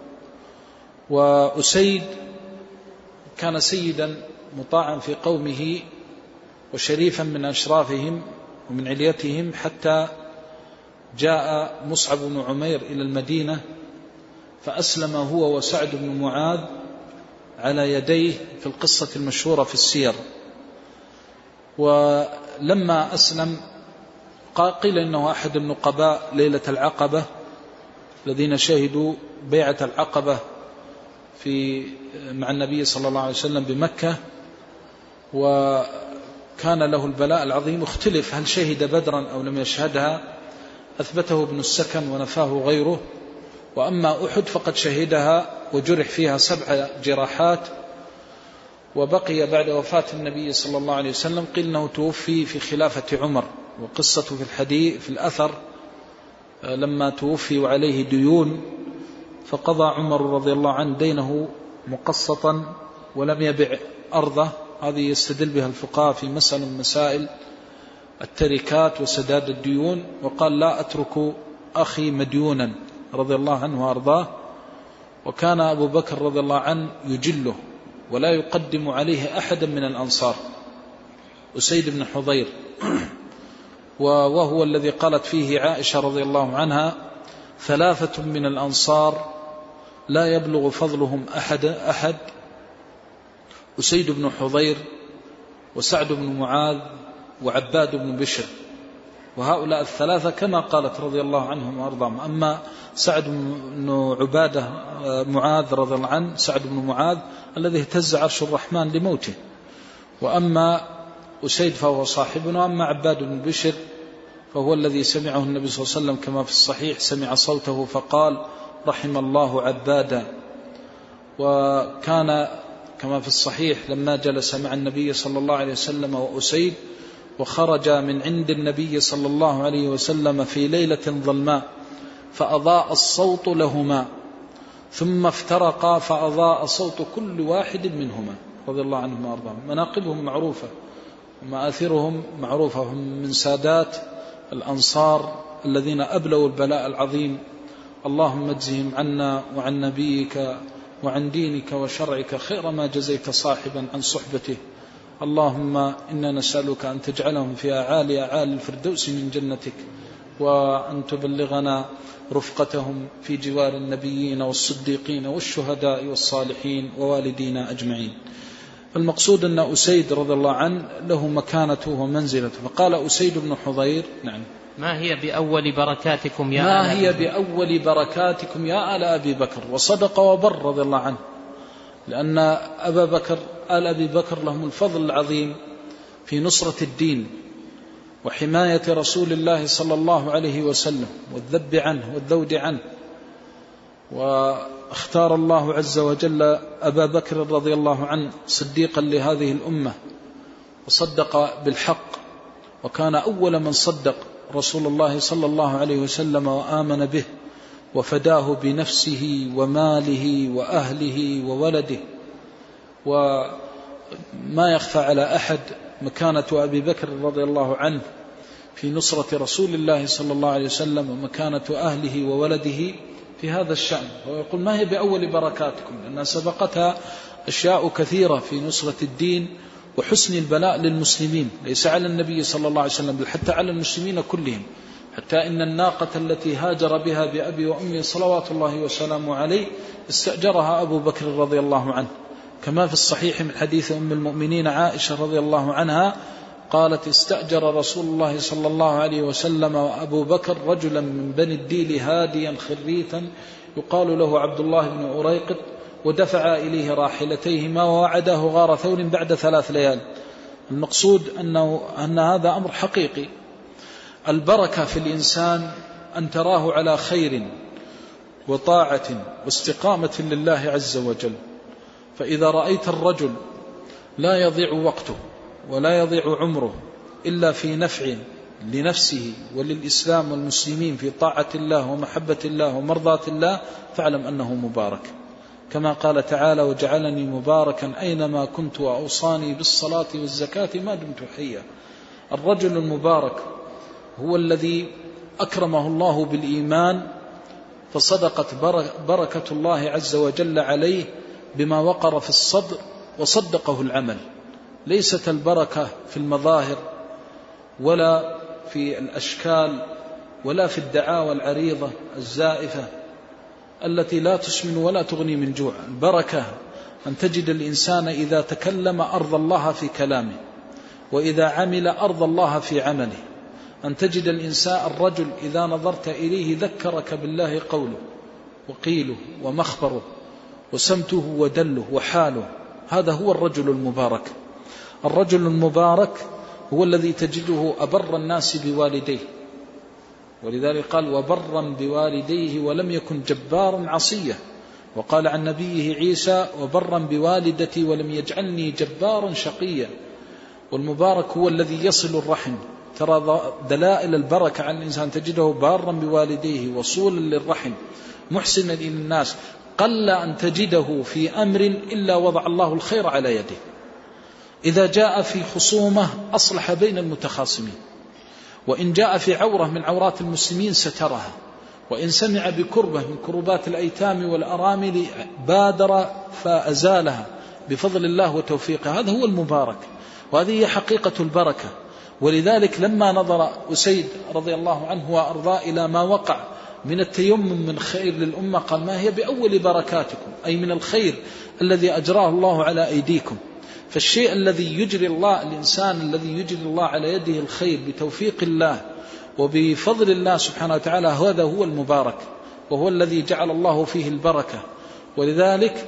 وأسيد كان سيدا مطاعا في قومه وشريفا من أشرافهم ومن عليتهم، حتى جاء مصعب بن عمير إلى المدينة فأسلم هو وسعد بن معاذ على يديه في القصة المشهورة في السير. ولما أسلم قيل إنه أحد النقباء ليلة العقبة الذين شهدوا بيعة العقبة في مع النبي صلى الله عليه وسلم بمكة، وكان له البلاء العظيم. اختلف هل شهد بدرا أو لم يشهدها، أثبته ابن السكن ونفاه غيره. وأما أحد فقد شهدها وجرح فيها سبع جراحات، وبقي بعد وفاة النبي صلى الله عليه وسلم. قيل أنه توفي في خلافة عمر، وقصته في الحديث في الأثر لما توفي وعليه ديون، فقضى عمر رضي الله عنه دينه مقسطا ولم يبع أرضه. هذه يستدل بها الفقهاء في مسألة مسائل التركات وسداد الديون، وقال لا أترك أخي مديونا رضي الله عنه وأرضاه. وكان أبو بكر رضي الله عنه يجله ولا يقدم عليه أحدا من الأنصار، أسيد بن حضير، وهو الذي قالت فيه عائشة رضي الله عنها: ثلاثة من الأنصار لا يبلغ فضلهم أحد أحد أسيد بن حضير وسعد بن معاذ وعباد بن بشر. وهؤلاء الثلاثة كما قالت رضي الله عنهم وأرضاهم. أما سعد بن عبادة معاذ رضي الله عنه، سعد بن معاذ الذي اهتز عرش الرحمن لموته، وأما أسيد فهو صاحبنا. وأما عباد بن بشر فهو الذي سمعه النبي صلى الله عليه وسلم كما في الصحيح، سمع صوته فقال: رحم الله عبادا. وكان كما في الصحيح لما جلس مع النبي صلى الله عليه وسلم وأسيد، وخرج من عند النبي صلى الله عليه وسلم في ليلة ظلماء فأضاء الصوت لهما، ثم افترقا فأضاء صوت كل واحد منهما رضي الله عنهم وأرضاهم. مناقبهم معروفة ومآثرهم معروفة، هم من سادات الأنصار الذين أبلوا البلاء العظيم. اللهم اجزهم عنا وعن نبيك وعن دينك وشرعك خير ما جزيت صاحبا عن صحبته. اللهم إنا نسألك أن تجعلهم في أعالي أعالي الفردوس من جنتك، وأن تبلغنا رفقتهم في جوار النبيين والصديقين والشهداء والصالحين ووالدينا أجمعين. المقصود أن أسيد رضي الله عنه له مكانته ومنزلته. فقال أسيد بن حضير: نعم، ما هي بأول بركاتكم يا ما هي بأول بركاتكم يا آل أبي بكر. وصدق وبر رضي الله عنه، لأن أبا بكر آل أبي بكر لهم الفضل العظيم في نصرة الدين وحماية رسول الله صلى الله عليه وسلم والذب عنه والذود عنه. واختار الله عز وجل أبا بكر رضي الله عنه صديقا لهذه الأمة، وصدق بالحق، وكان أول من صدق رسول الله صلى الله عليه وسلم وآمن به، وفداه بنفسه وماله وأهله وولده. وما يخفى على أحد مكانة أبي بكر رضي الله عنه في نصرة رسول الله صلى الله عليه وسلم، ومكانة أهله وولده في هذا الشأن. ويقول: ما هي بأول بركاتكم، لأنها سبقتها أشياء كثيرة في نصرة الدين وحسن البلاء للمسلمين، ليس على النبي صلى الله عليه وسلم بل حتى على المسلمين كلهم. حتى إن الناقة التي هاجر بها بأبي وأمي صلوات الله وسلامه عليه استأجرها أبو بكر رضي الله عنه، كما في الصحيح من حديث أم المؤمنين عائشة رضي الله عنها قالت: استأجر رسول الله صلى الله عليه وسلم وأبو بكر رجلا من بني الديل هاديا خريتا يقال له عبد الله بن أريقط، ودفع إليه راحلتيهما ووعده غار ثور بعد ثلاث ليال. المقصود أنه أن هذا أمر حقيقي. البركة في الإنسان أن تراه على خير وطاعة واستقامة لله عز وجل. فإذا رأيت الرجل لا يضيع وقته ولا يضيع عمره إلا في نفع لنفسه وللإسلام والمسلمين في طاعة الله ومحبة الله ومرضاة الله، فاعلم أنه مبارك. كما قال تعالى: وجعلني مباركا أينما كنت وأوصاني بالصلاة والزكاة ما دمت حيا. الرجل المبارك هو الذي أكرمه الله بالإيمان فصدقت بركة الله عز وجل عليه بما وقر في الصدر وصدقه العمل. ليست البركة في المظاهر ولا في الأشكال ولا في الدعاوى العريضة الزائفة التي لا تسمن ولا تغني من جوع. البركة أن تجد الإنسان إذا تكلم أرضى الله في كلامه، وإذا عمل أرضى الله في عمله. أن تجد الإنسان الرجل إذا نظرت إليه ذكرك بالله قوله وقيله ومخبره وسمته ودله وحاله. هذا هو الرجل المبارك. الرجل المبارك هو الذي تجده أبر الناس بوالديه، ولذلك قال: وبرا بوالديه ولم يكن جبارا عصيا. وقال عن نبيه عيسى: وبرا بوالدتي ولم يجعلني جبارا شقيا. والمبارك هو الذي يصل الرحم. ترى دلائل البركة عن الإنسان تجده بارا بوالديه وصولا للرحم محسنا إلى الناس. قل أن تجده في أمر إلا وضع الله الخير على يده. إذا جاء في خصومة أصلح بين المتخاصمين، وإن جاء في عورة من عورات المسلمين سترها، وإن سمع بكربة من كربات الأيتام والأرامل بادر فأزالها بفضل الله وتوفيقه. هذا هو المبارك، وهذه هي حقيقة البركة. ولذلك لما نظر أسيد رضي الله عنه وأرضاه إلى ما وقع من التيمم من خير للأمة قال: ما هي بأول بركاتكم، أي من الخير الذي أجراه الله على أيديكم. فالشيء الذي يجري الله الإنسان الذي يجري الله على يده الخير بتوفيق الله وبفضل الله سبحانه وتعالى، هذا هو المبارك، وهو الذي جعل الله فيه البركة. ولذلك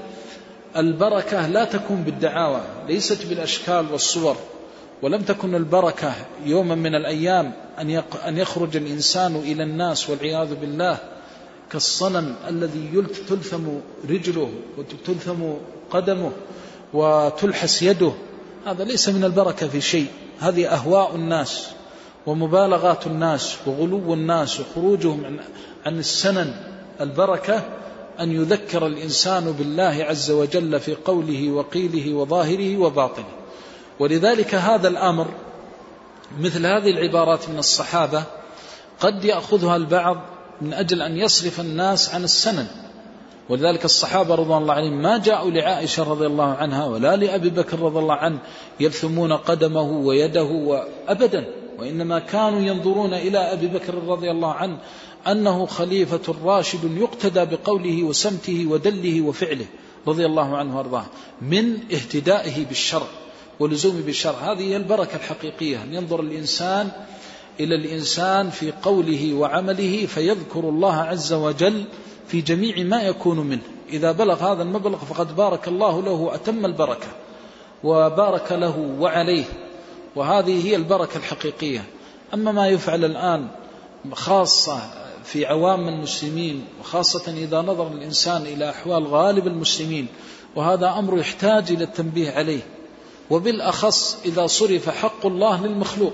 البركة لا تكون بالدعاوى، ليست بالأشكال والصور. ولم تكن البركة يوما من الأيام أن يخرج الإنسان إلى الناس والعياذ بالله كالصنم الذي تلثم رجله وتلثم قدمه وتلحس يده. هذا ليس من البركة في شيء. هذه أهواء الناس ومبالغات الناس وغلو الناس وخروجهم عن السنن. البركة أن يذكر الإنسان بالله عز وجل في قوله وقيله وظاهره وباطنه. ولذلك هذا الأمر مثل هذه العبارات من الصحابة قد يأخذها البعض من أجل أن يصرف الناس عن السنن. ولذلك الصحابة رضي الله عنهم ما جاءوا لعائشة رضي الله عنها ولا لأبي بكر رضي الله عنه يلثمون قدمه ويده أبدا، وإنما كانوا ينظرون إلى أبي بكر رضي الله عنه أنه خليفة راشد يقتدى بقوله وسمته ودله وفعله رضي الله عنه وارضاه، من اهتدائه بالشرع ولزوم بالشرع. هذه هي البركة الحقيقية، أن ينظر الإنسان إلى الإنسان في قوله وعمله فيذكر الله عز وجل في جميع ما يكون منه. إذا بلغ هذا المبلغ فقد بارك الله له أتم البركة وبارك له وعليه، وهذه هي البركة الحقيقية. أما ما يفعل الآن خاصة في عوام المسلمين، وخاصة إذا نظر الإنسان إلى أحوال غالب المسلمين، وهذا أمر يحتاج إلى التنبيه عليه، وبالأخص إذا صرف حق الله للمخلوق،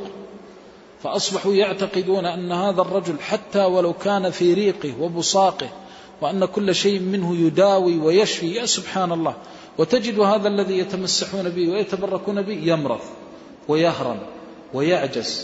فأصبحوا يعتقدون أن هذا الرجل حتى ولو كان في ريقه وبصاقه وأن كل شيء منه يداوي ويشفي. يا سبحان الله، وتجد هذا الذي يتمسحون به ويتبركون به يمرض ويهرم ويعجز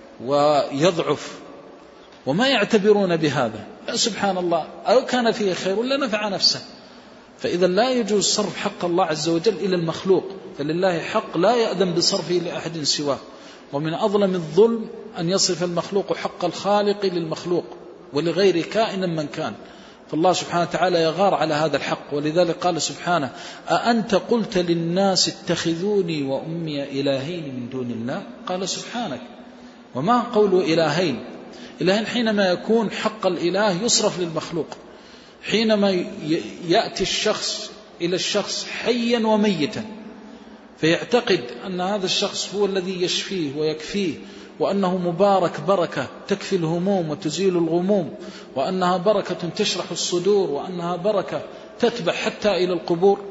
ويضعف وما يعتبرون بهذا. يا سبحان الله، أو كان فيه خير ولا نفع نفسه. فإذا لا يجوز صرف حق الله عز وجل إلى المخلوق، فلله حق لا يأذن بصرفه لأحد سواه. ومن أظلم الظلم أن يصرف المخلوق حق الخالق للمخلوق ولغير كائن من كان. فالله سبحانه وتعالى يغار على هذا الحق. ولذلك قال سبحانه: أأنت قلت للناس اتخذوني وأمي إلهين من دون الله؟ قال سبحانك، وما قول إلهين؟ إلهين حينما يكون حق الإله يصرف للمخلوق، حينما يأتي الشخص إلى الشخص حيا وميتا فيعتقد أن هذا الشخص هو الذي يشفيه ويكفيه، وأنه مبارك بركة تكفي الهموم وتزيل الغموم، وأنها بركة تشرح الصدور، وأنها بركة تتبع حتى إلى القبور.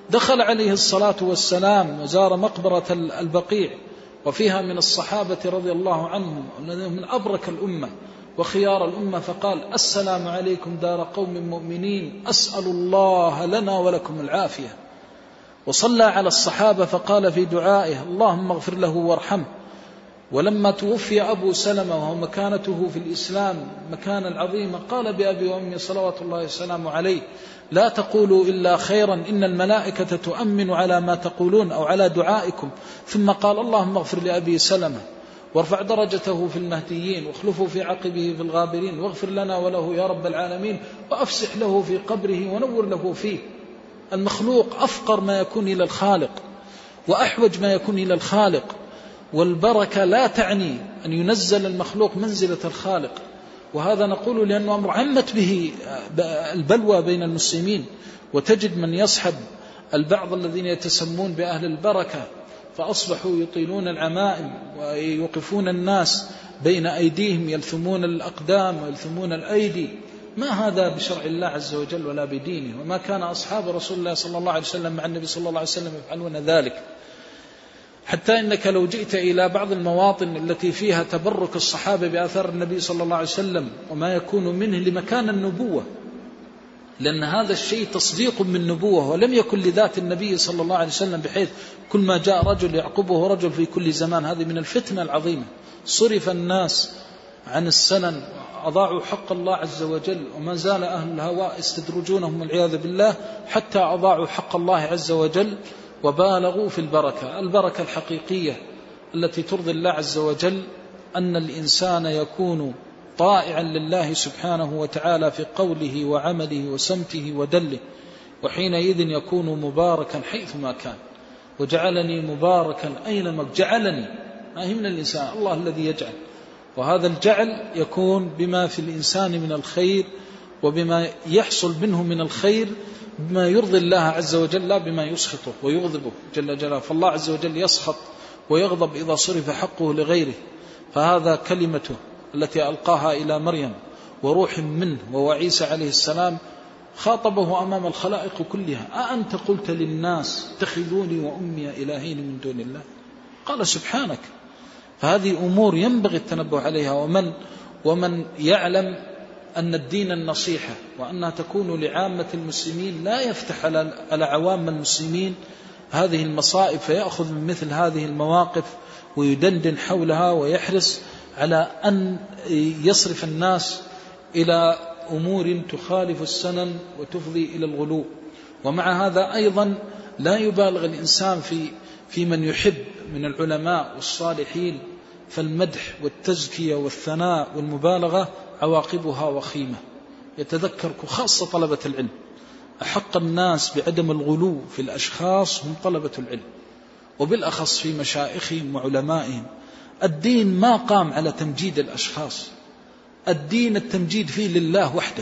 دخل عليه الصلاة والسلام وزار مقبرة البقيع وفيها من الصحابة رضي الله عنهم من أبرك الأمة وخيار الأمة، فقال: السلام عليكم دار قوم مؤمنين، أسأل الله لنا ولكم العافية. وصلى على الصحابة فقال في دعائه: اللهم اغفر له وارحمه. ولما توفي أبو سلمة وهو مكانته في الإسلام مكانا عظيما، قال بأبي وأمي صلوات الله وسلامه عليه: لا تقولوا إلا خيرا، إن الملائكة تؤمن على ما تقولون أو على دعائكم. ثم قال: اللهم اغفر لأبي سلمة وارفع درجته في المهديين واخلفه في عقبه في الغابرين، واغفر لنا وله يا رب العالمين، وأفسح له في قبره ونور له فيه. المخلوق أفقر ما يكون إلى الخالق وأحوج ما يكون إلى الخالق، والبركة لا تعني أن ينزل المخلوق منزلة الخالق، وهذا نقول لأنه أمر عمت به البلوى بين المسلمين. وتجد من يصحب البعض الذين يتسمون بأهل البركة فأصبحوا يطيلون العمائم ويوقفون الناس بين أيديهم، يلثمون الأقدام ويلثمون الأيدي. ما هذا بشرع الله عز وجل ولا بدينه، وما كان أصحاب رسول الله صلى الله عليه وسلم مع النبي صلى الله عليه وسلم يفعلون ذلك. حتى إنك لو جئت إلى بعض المواطن التي فيها تبرك الصحابة بآثار النبي صلى الله عليه وسلم وما يكون منه لمكان النبوة، لأن هذا الشيء تصديق من نبوة، ولم يكن لذات النبي صلى الله عليه وسلم بحيث كل ما جاء رجل يعقبه رجل في كل زمان. هذه من الفتنة العظيمة. صرف الناس عن السنن، أضاعوا حق الله عز وجل، وما زال أهل الهواء يستدرجونهم والعياذ بالله حتى أضاعوا حق الله عز وجل وبالغوا في البركة. البركة الحقيقية التي ترضي الله عز وجل أن الإنسان يكون طائعا لله سبحانه وتعالى في قوله وعمله وسمته ودله، وحينئذ يكون مباركا حيثما كان. وجعلني مباركا أينما جعلني، ما هي من الإنسان، الله الذي يجعل. وهذا الجعل يكون بما في الإنسان من الخير وبما يحصل منه من الخير، بما يرضي الله عز وجل لا بما يسخطه ويغضبه جل جلاله. فالله عز وجل يسخط ويغضب إذا صرف حقه لغيره. فهذا كلمته التي ألقاها إلى مريم وروح منه، وعيسى عليه السلام خاطبه أمام الخلائق كلها: أأنت قلت للناس اتخذوني وأمي إلهين من دون الله؟ قال: سبحانك. فهذه أمور ينبغي التنبه عليها. ومن ومن يعلم أن الدين النصيحة وأنها تكون لعامة المسلمين لا يفتح على عوام المسلمين هذه المصائب، فيأخذ من مثل هذه المواقف ويدندن حولها ويحرص على أن يصرف الناس إلى أمور تخالف السنن وتفضي إلى الغلو. ومع هذا أيضا لا يبالغ الإنسان في في من يحب من العلماء والصالحين، فالمدح والتزكية والثناء والمبالغة عواقبها وخيمة. يتذكر خاصة طلبة العلم، أحق الناس بعدم الغلو في الأشخاص هم طلبة العلم، وبالأخص في مشايخهم وعلمائهم. الدين ما قام على تمجيد الأشخاص، الدين التمجيد فيه لله وحده.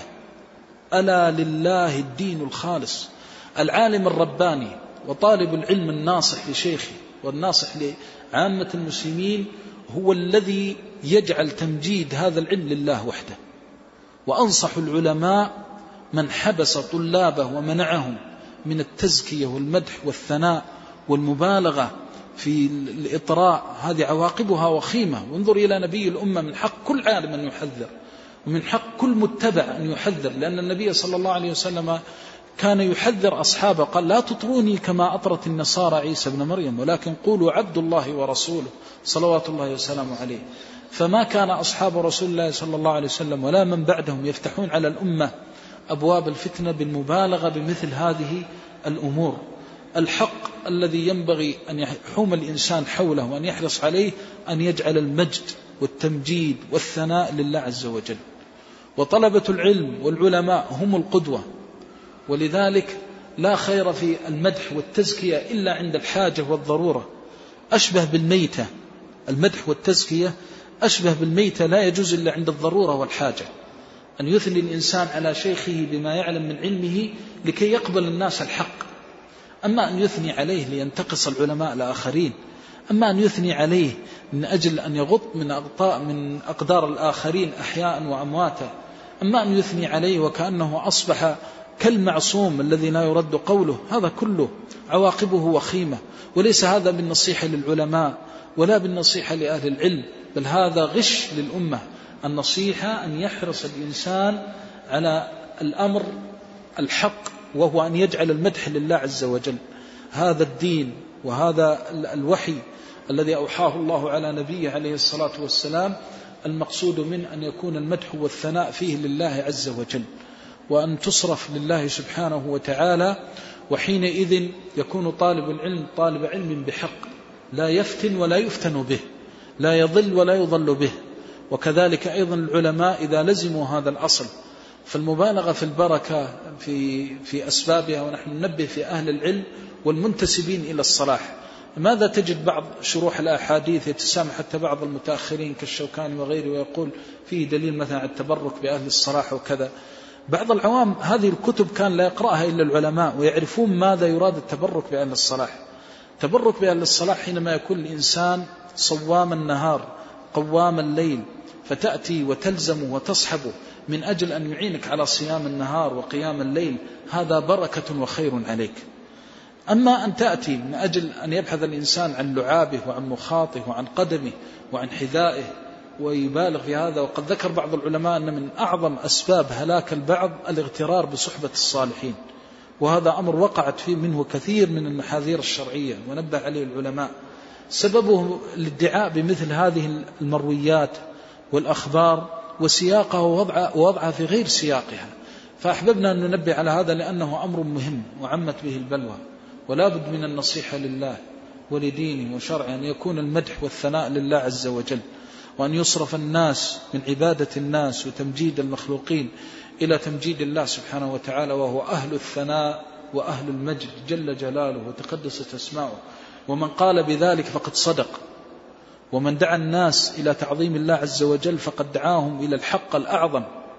ألا لله الدين الخالص. العالم الرباني وطالب العلم الناصح لشيخه والناصح لعامة المسلمين هو الذي يجعل تمجيد هذا العلم لله وحده. وأنصح العلماء من حبس طلابه ومنعهم من التزكية والمدح والثناء والمبالغة في الإطراء. هذه عواقبها وخيمة. وانظر إلى نبي الأمة، من حق كل عالم أن يحذر، ومن حق كل متبع أن يحذر، لأن النبي صلى الله عليه وسلم كان يحذر أصحابه، قال: لا تطروني كما أطرت النصارى عيسى بن مريم، ولكن قولوا عبد الله ورسوله صلوات الله وسلامه عليه. فما كان أصحاب رسول الله صلى الله عليه وسلم ولا من بعدهم يفتحون على الأمة أبواب الفتنة بالمبالغة بمثل هذه الأمور. الحق الذي ينبغي أن يحوم الإنسان حوله وأن يحرص عليه أن يجعل المجد والتمجيد والثناء لله عز وجل. وطلبة العلم والعلماء هم القدوة، ولذلك لا خير في المدح والتزكية إلا عند الحاجة والضرورة. أشبه بالميتة، المدح والتزكية أشبه بالميتة، لا يجوز إلا عند الضرورة والحاجة. أن يثني الإنسان على شيخه بما يعلم من علمه لكي يقبل الناس الحق. أما أن يثني عليه لينتقص العلماء الآخرين، أما أن يثني عليه من أجل أن يغط من أغطاء من أقدار الآخرين أحياء وأمواتا، أما أن يثني عليه وكأنه أصبح كالمعصوم الذي لا يرد قوله، هذا كله عواقبه وخيمة. وليس هذا بالنصيحة للعلماء ولا بالنصيحة لأهل العلم، بل هذا غش للأمة. النصيحة أن يحرص الإنسان على الأمر الحق، وهو أن يجعل المدح لله عز وجل. هذا الدين وهذا الوحي الذي أوحاه الله على نبيه عليه الصلاة والسلام، المقصود من أن يكون المدح والثناء فيه لله عز وجل، وأن تصرف لله سبحانه وتعالى. وحينئذ يكون طالب العلم طالب علم بحق، لا يفتن ولا يفتن به، لا يضل ولا يضل به. وكذلك أيضا العلماء إذا لزموا هذا الأصل، فالمبالغة في البركة في, في أسبابها. ونحن ننبه في أهل العلم والمنتسبين إلى الصلاح. ماذا تجد بعض شروح الأحاديث يتسامح حتى بعض المتأخرين كالشوكاني وغيره ويقول فيه دليل مثلا على التبرك بأهل الصلاح وكذا. بعض العوام هذه الكتب كان لا يقرأها إلا العلماء ويعرفون ماذا يراد التبرك بأهل الصلاح. تبرك بأهل الصلاح حينما يكون الإنسان صوام النهار قوام الليل، فتأتي وتلزم وتصحبه من أجل أن يعينك على صيام النهار وقيام الليل، هذا بركة وخير عليك. أما أن تأتي من أجل أن يبحث الإنسان عن لعابه وعن مخاطه وعن قدمه وعن حذائه ويبالغ في هذا. وقد ذكر بعض العلماء أن من أعظم أسباب هلاك البعض الاغترار بصحبة الصالحين، وهذا أمر وقعت فيه منه كثير من المحاذير الشرعية ونبه عليه العلماء. سببه الادعاء بمثل هذه المرويات والأخبار وسياقها ووضعها في غير سياقها. فأحببنا أن ننبه على هذا لأنه أمر مهم وعمت به البلوى، ولا بد من النصيحة لله ولدينه وشرعه، أن يكون المدح والثناء لله عز وجل، وأن يصرف الناس من عبادة الناس وتمجيد المخلوقين إلى تمجيد الله سبحانه وتعالى، وهو أهل الثناء وأهل المجد جل جلاله وتقدست أسماؤه. ومن قال بذلك فقد صدق، ومن دعا الناس إلى تعظيم الله عز وجل فقد دعاهم إلى الحق الأعظم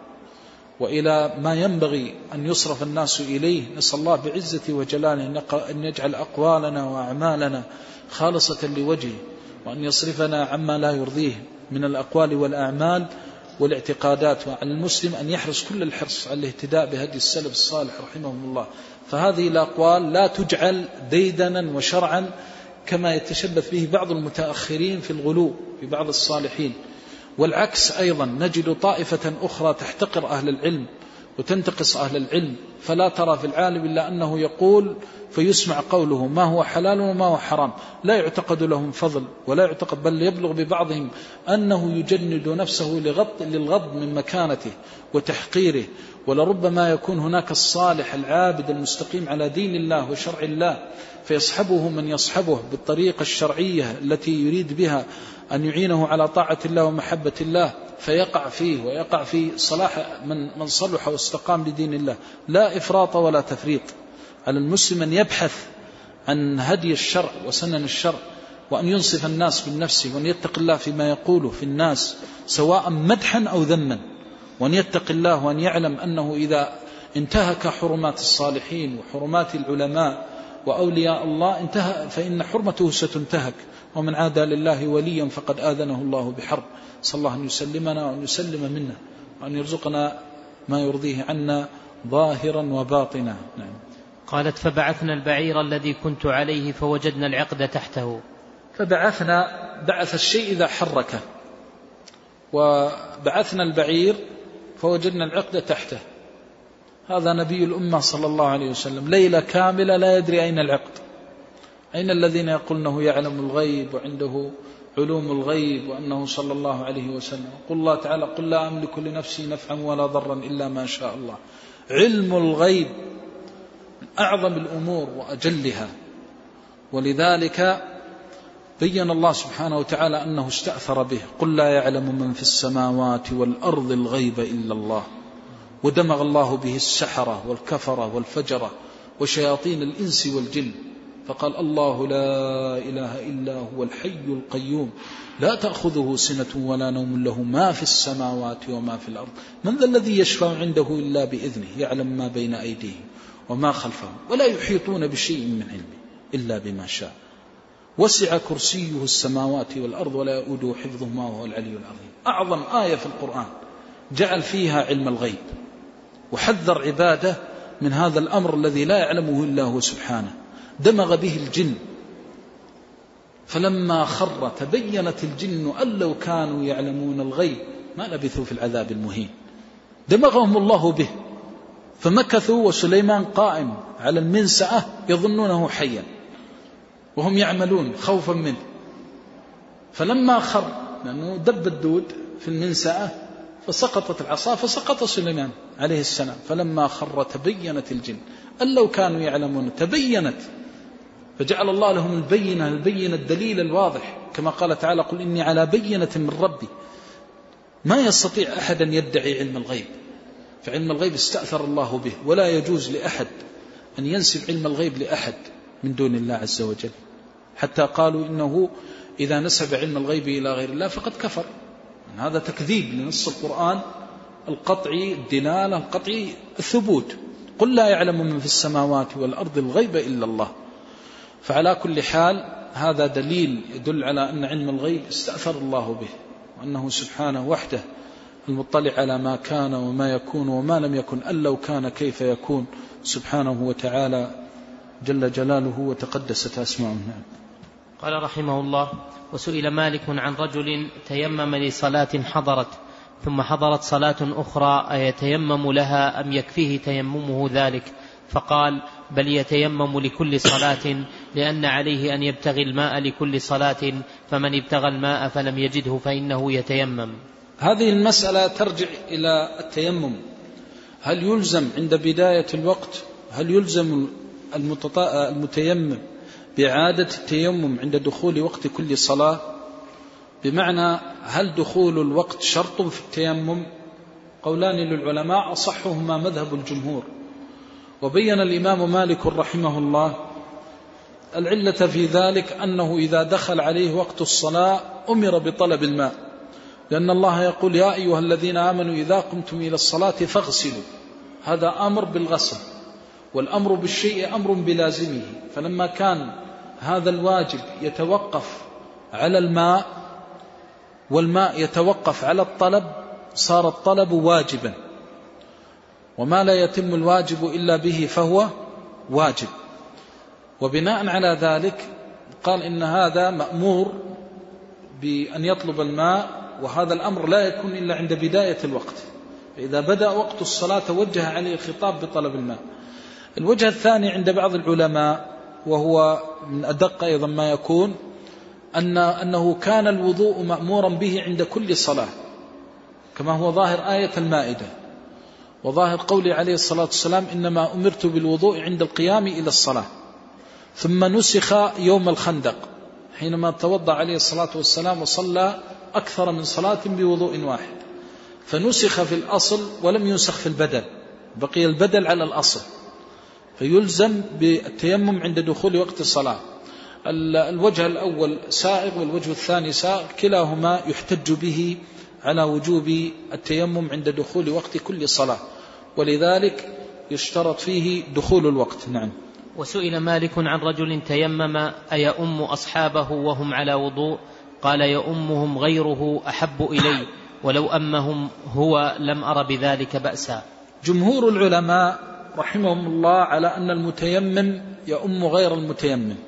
وإلى ما ينبغي أن يصرف الناس إليه. نسأل الله بعزته وجلاله أن يجعل أقوالنا وأعمالنا خالصة لوجهه، وأن يصرفنا عما لا يرضيه من الأقوال والأعمال والاعتقادات. وعلى المسلم أن يحرص كل الحرص على الاهتداء بهدي السلف الصالح رحمهم الله. فهذه الأقوال لا تجعل ديدنا وشرعا كما يتشبث به بعض المتأخرين في الغلو في بعض الصالحين. والعكس أيضا نجد طائفة أخرى تحتقر أهل العلم وتنتقص أهل العلم، فلا ترى في العالم إلا أنه يقول فيسمع قوله ما هو حلال وما هو حرام، لا يعتقد لهم فضل ولا يعتقد، بل يبلغ ببعضهم أنه يجند نفسه للغض من مكانته وتحقيره. ولربما يكون هناك الصالح العابد المستقيم على دين الله وشرع الله، فيصحبه من يصحبه بالطريقة الشرعية التي يريد بها أن يعينه على طاعة الله ومحبة الله، فيقع فيه ويقع في صلاح من من صلح واستقام لدين الله. لا إفراط ولا تفريط. على المسلم أن يبحث عن هدي الشرع وسنن الشرع، وأن ينصف الناس بالنفس، وأن يتق الله فيما يقوله في الناس سواء مدحا أو ذما، وأن يتق الله وأن يعلم أنه إذا انتهك حرمات الصالحين وحرمات العلماء وأولياء الله انتهى فإن حرمته ستنتهك، ومن عادى لله وليا فقد آذنه الله بحرب. صلى الله أن يسلمنا وأن يسلم منا، وأن يرزقنا ما يرضيه عنا ظاهرا وباطنا. نعم. قالت فبعثنا البعير الذي كنت عليه فوجدنا العقد تحته. فبعثنا، بعث الشيء إذا حركه، وبعثنا البعير فوجدنا العقد تحته. هذا نبي الأمة صلى الله عليه وسلم ليلة كاملة لا يدري أين العقد. أين الذين يقولونه يعلم الغيب وعنده علوم الغيب وأنه صلى الله عليه وسلم؟ قل الله تعالى قل لا أملك لنفسي نفعا ولا ضرا إلا ما شاء الله. علم الغيب من أعظم الأمور وأجلها، ولذلك بين الله سبحانه وتعالى أنه استأثر به. قل لا يعلم من في السماوات والأرض الغيب إلا الله. ودمغ الله به السحرة والكفرة والفجرة وشياطين الإنس والجن، فقال الله لا إله إلا هو الحي القيوم لا تأخذه سنة ولا نوم له ما في السماوات وما في الأرض من ذا الذي يشفع عنده إلا بإذنه يعلم ما بين أيديهم وما خلفهم ولا يحيطون بشيء من علمه إلا بما شاء وسع كرسيه السماوات والأرض ولا يؤوده حفظهما وهو العلي العظيم. أعظم آية في القرآن جعل فيها علم الغيب، وحذر عباده من هذا الأمر الذي لا يعلمه إلا هو سبحانه. دمغ به الجن، فلما خر تبينت الجن أن لو كانوا يعلمون الغيب ما لبثوا في العذاب المهين. دمغهم الله به، فمكثوا وسليمان قائم على المنسأة يظنونه حيا وهم يعملون خوفا منه. فلما خر، لأنه دب الدود في المنسأة فسقطت العصا فسقط سليمان عليه السلام. فلما خر تبينت الجن أن لو كانوا يعلمون، تبينت، فجعل الله لهم البينة، البينة الدليل الواضح، كما قال تعالى: قل إني على بينة من ربي. ما يستطيع أحد أن يدعي علم الغيب، فعلم الغيب استأثر الله به، ولا يجوز لأحد أن ينسب علم الغيب لأحد من دون الله عز وجل، حتى قالوا إنه إذا نسب علم الغيب إلى غير الله فقد كفر. هذا تكذيب لنص القرآن القطعي، الدلالة القطعي، الثبوت. قل لا يعلم من في السماوات والأرض الغيب إلا الله. فعلى كل حال هذا دليل يدل على أن علم الغيب استأثر الله به، وأنه سبحانه وحده المطلع على ما كان وما يكون وما لم يكن، أن لو كان كيف يكون، سبحانه وتعالى جل جلاله وتقدست أسماؤه. قال رحمه الله: وسئل مالك عن رجل تيمم لصلاة حضرت ثم حضرت صلاة أخرى أيتيمم لها أم يكفيه تيممه ذلك؟ فقال: بل يتيمم لكل صلاة، لأن عليه أن يبتغي الماء لكل صلاة، فمن ابتغى الماء فلم يجده فإنه يتيمم. هذه المسألة ترجع إلى التيمم. هل يلزم عند بداية الوقت، هل يلزم المتيمم بإعادة التيمم عند دخول وقت كل صلاة؟ بمعنى هل دخول الوقت شرط في التيمم؟ قولان للعلماء أصحهما مذهب الجمهور. وبين الإمام مالك رحمه الله العلة في ذلك أنه إذا دخل عليه وقت الصلاة أمر بطلب الماء، لأن الله يقول: يا أيها الذين آمنوا إذا قمتم إلى الصلاة فاغسلوا. هذا أمر بالغسل، والأمر بالشيء أمر بلازمه. فلما كان هذا الواجب يتوقف على الماء والماء يتوقف على الطلب، صار الطلب واجبا، وما لا يتم الواجب إلا به فهو واجب. وبناء على ذلك قال إن هذا مأمور بأن يطلب الماء، وهذا الأمر لا يكون إلا عند بداية الوقت. فإذا بدأ وقت الصلاة توجه عليه الخطاب بطلب الماء. الوجه الثاني عند بعض العلماء، وهو من أدق أيضا ما يكون، أن أنه كان الوضوء مأمورا به عند كل صلاة، كما هو ظاهر آية المائدة، وظاهر قوله عليه الصلاة والسلام: إنما أمرت بالوضوء عند القيام إلى الصلاة. ثم نسخ يوم الخندق حينما توضأ عليه الصلاة والسلام وصلى أكثر من صلاة بوضوء واحد، فنسخ في الأصل ولم ينسخ في البدل، بقي البدل على الأصل، فيلزم بالتيمم عند دخول وقت الصلاة. الوجه الأول سائغ والوجه الثاني سائغ، كلاهما يحتج به على وجوب التيمم عند دخول وقت كل صلاة، ولذلك يشترط فيه دخول الوقت. نعم. وسئل مالك عن رجل تيمم أيؤم أصحابه وهم على وضوء؟ قال: يؤمهم غيره أحب إلي، ولو أمهم هو لم أر بذلك بأسا. جمهور العلماء رحمهم الله على أن المتيمم يؤم غير المتيمم،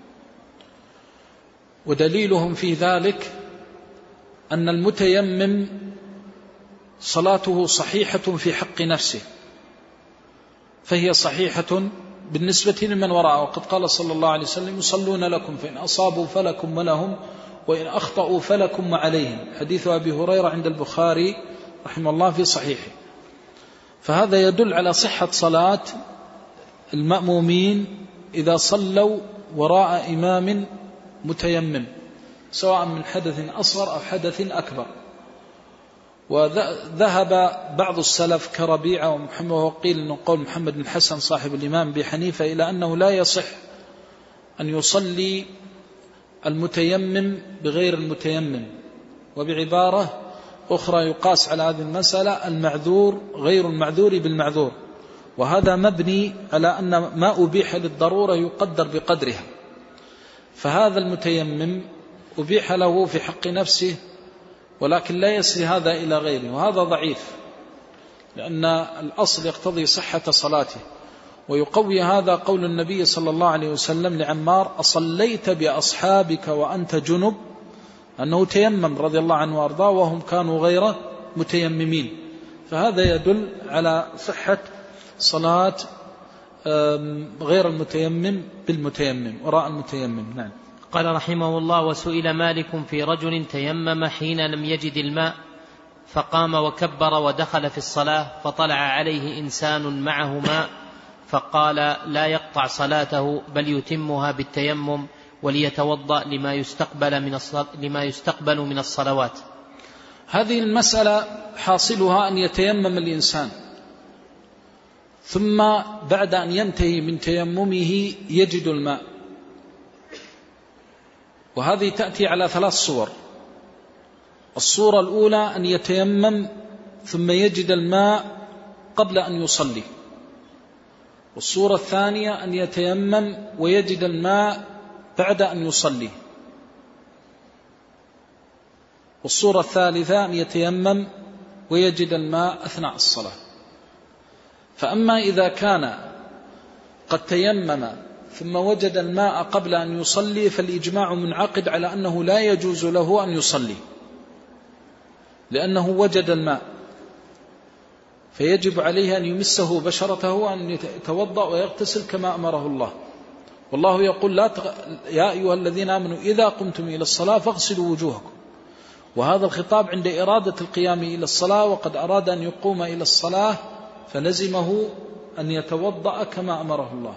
ودليلهم في ذلك أن المتيمم صلاته صحيحة في حق نفسه، فهي صحيحة بالنسبة لمن وراءه. وقد قال صلى الله عليه وسلم: يصلون لكم فإن أصابوا فلكم ولهم وإن أخطأوا فلكم وعليهم. حديث أبي هريرة عند البخاري رحمه الله في صحيحه. فهذا يدل على صحة صلاة المأمومين إذا صلوا وراء إمام متيمم، سواء من حدث أصغر أو حدث أكبر. وذهب بعض السلف كربيعة ومحمد، وقيل أنه قول محمد بن الحسن صاحب الإمام بحنيفة، إلى أنه لا يصح أن يصلي المتيمم بغير المتيمم. وبعبارة أخرى يقاس على هذه المسألة المعذور غير المعذور بالمعذور، وهذا مبني على أن ما أبيح للضرورة يقدر بقدرها. فهذا المتيمم أبيح له في حق نفسه، ولكن لا يسري هذا إلى غيره، وهذا ضعيف، لأن الأصل يقتضي صحة صلاته. ويقوي هذا قول النبي صلى الله عليه وسلم لعمار: أصليت بأصحابك وأنت جنب؟ أنه تيمم رضي الله عنه وأرضاه وهم كانوا غير متيممين. فهذا يدل على صحة صلاة غير المتيمم بالمتيمم وراء المتيمم. نعم. قال رحمه الله: وسئل مالك في رجل تيمم حين لم يجد الماء فقام وكبر ودخل في الصلاة فطلع عليه إنسان معه ماء فقال: لا يقطع صلاته بل يتمها بالتيمم وليتوضأ لما يستقبل من لما يستقبل من الصلوات. هذه المسألة حاصلها أن يتيمم الإنسان ثم بعد أن ينتهي من تيممه يجد الماء، وهذه تأتي على ثلاث صور. الصورة الأولى أن يتيمم ثم يجد الماء قبل أن يصلي، والصورة الثانية أن يتيمم ويجد الماء بعد أن يصلي، والصورة الثالثة أن يتيمم ويجد الماء أثناء الصلاة. فأما إذا كان قد تيمم ثم وجد الماء قبل أن يصلي فالإجماع منعقد على أنه لا يجوز له أن يصلي، لأنه وجد الماء، فيجب عليه أن يمسه بشرته وأن يتوضأ ويغتسل كما أمره الله. والله يقول: لا تغ... يا أيها الذين آمنوا إذا قمتم إلى الصلاة فاغسلوا وجوهكم. وهذا الخطاب عند إرادة القيام إلى الصلاة، وقد أراد أن يقوم إلى الصلاة فلزمه أن يتوضأ كما أمره الله.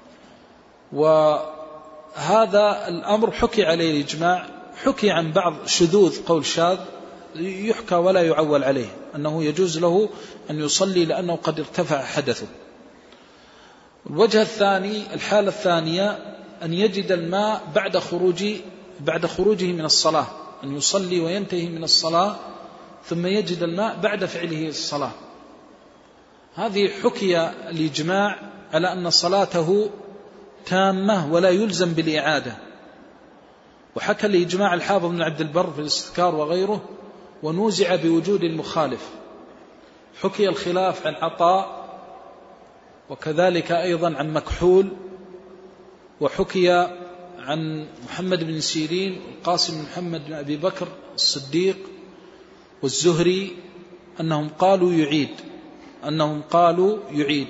وهذا الأمر حكي عليه الإجماع، حكي عن بعض شذوذ قول شاذ يحكى ولا يعول عليه أنه يجوز له أن يصلي لأنه قد ارتفع حدثه. الوجه الثاني، الحالة الثانية، أن يجد الماء بعد خروج بعد خروجه من الصلاة، أن يصلي وينتهي من الصلاة ثم يجد الماء بعد فعله الصلاة. هذه حكي الإجماع على أن صلاته تامة ولا يلزم بالإعادة. وحكى الإجماع الحافظ بن عبد البر في الاستذكار وغيره، ونوزع بوجود المخالف. حكي الخلاف عن عطاء، وكذلك أيضا عن مكحول، وحكي عن محمد بن سيرين والقاسم بن محمد بن أبي بكر الصديق والزهري أنهم قالوا يعيد أنهم قالوا يعيد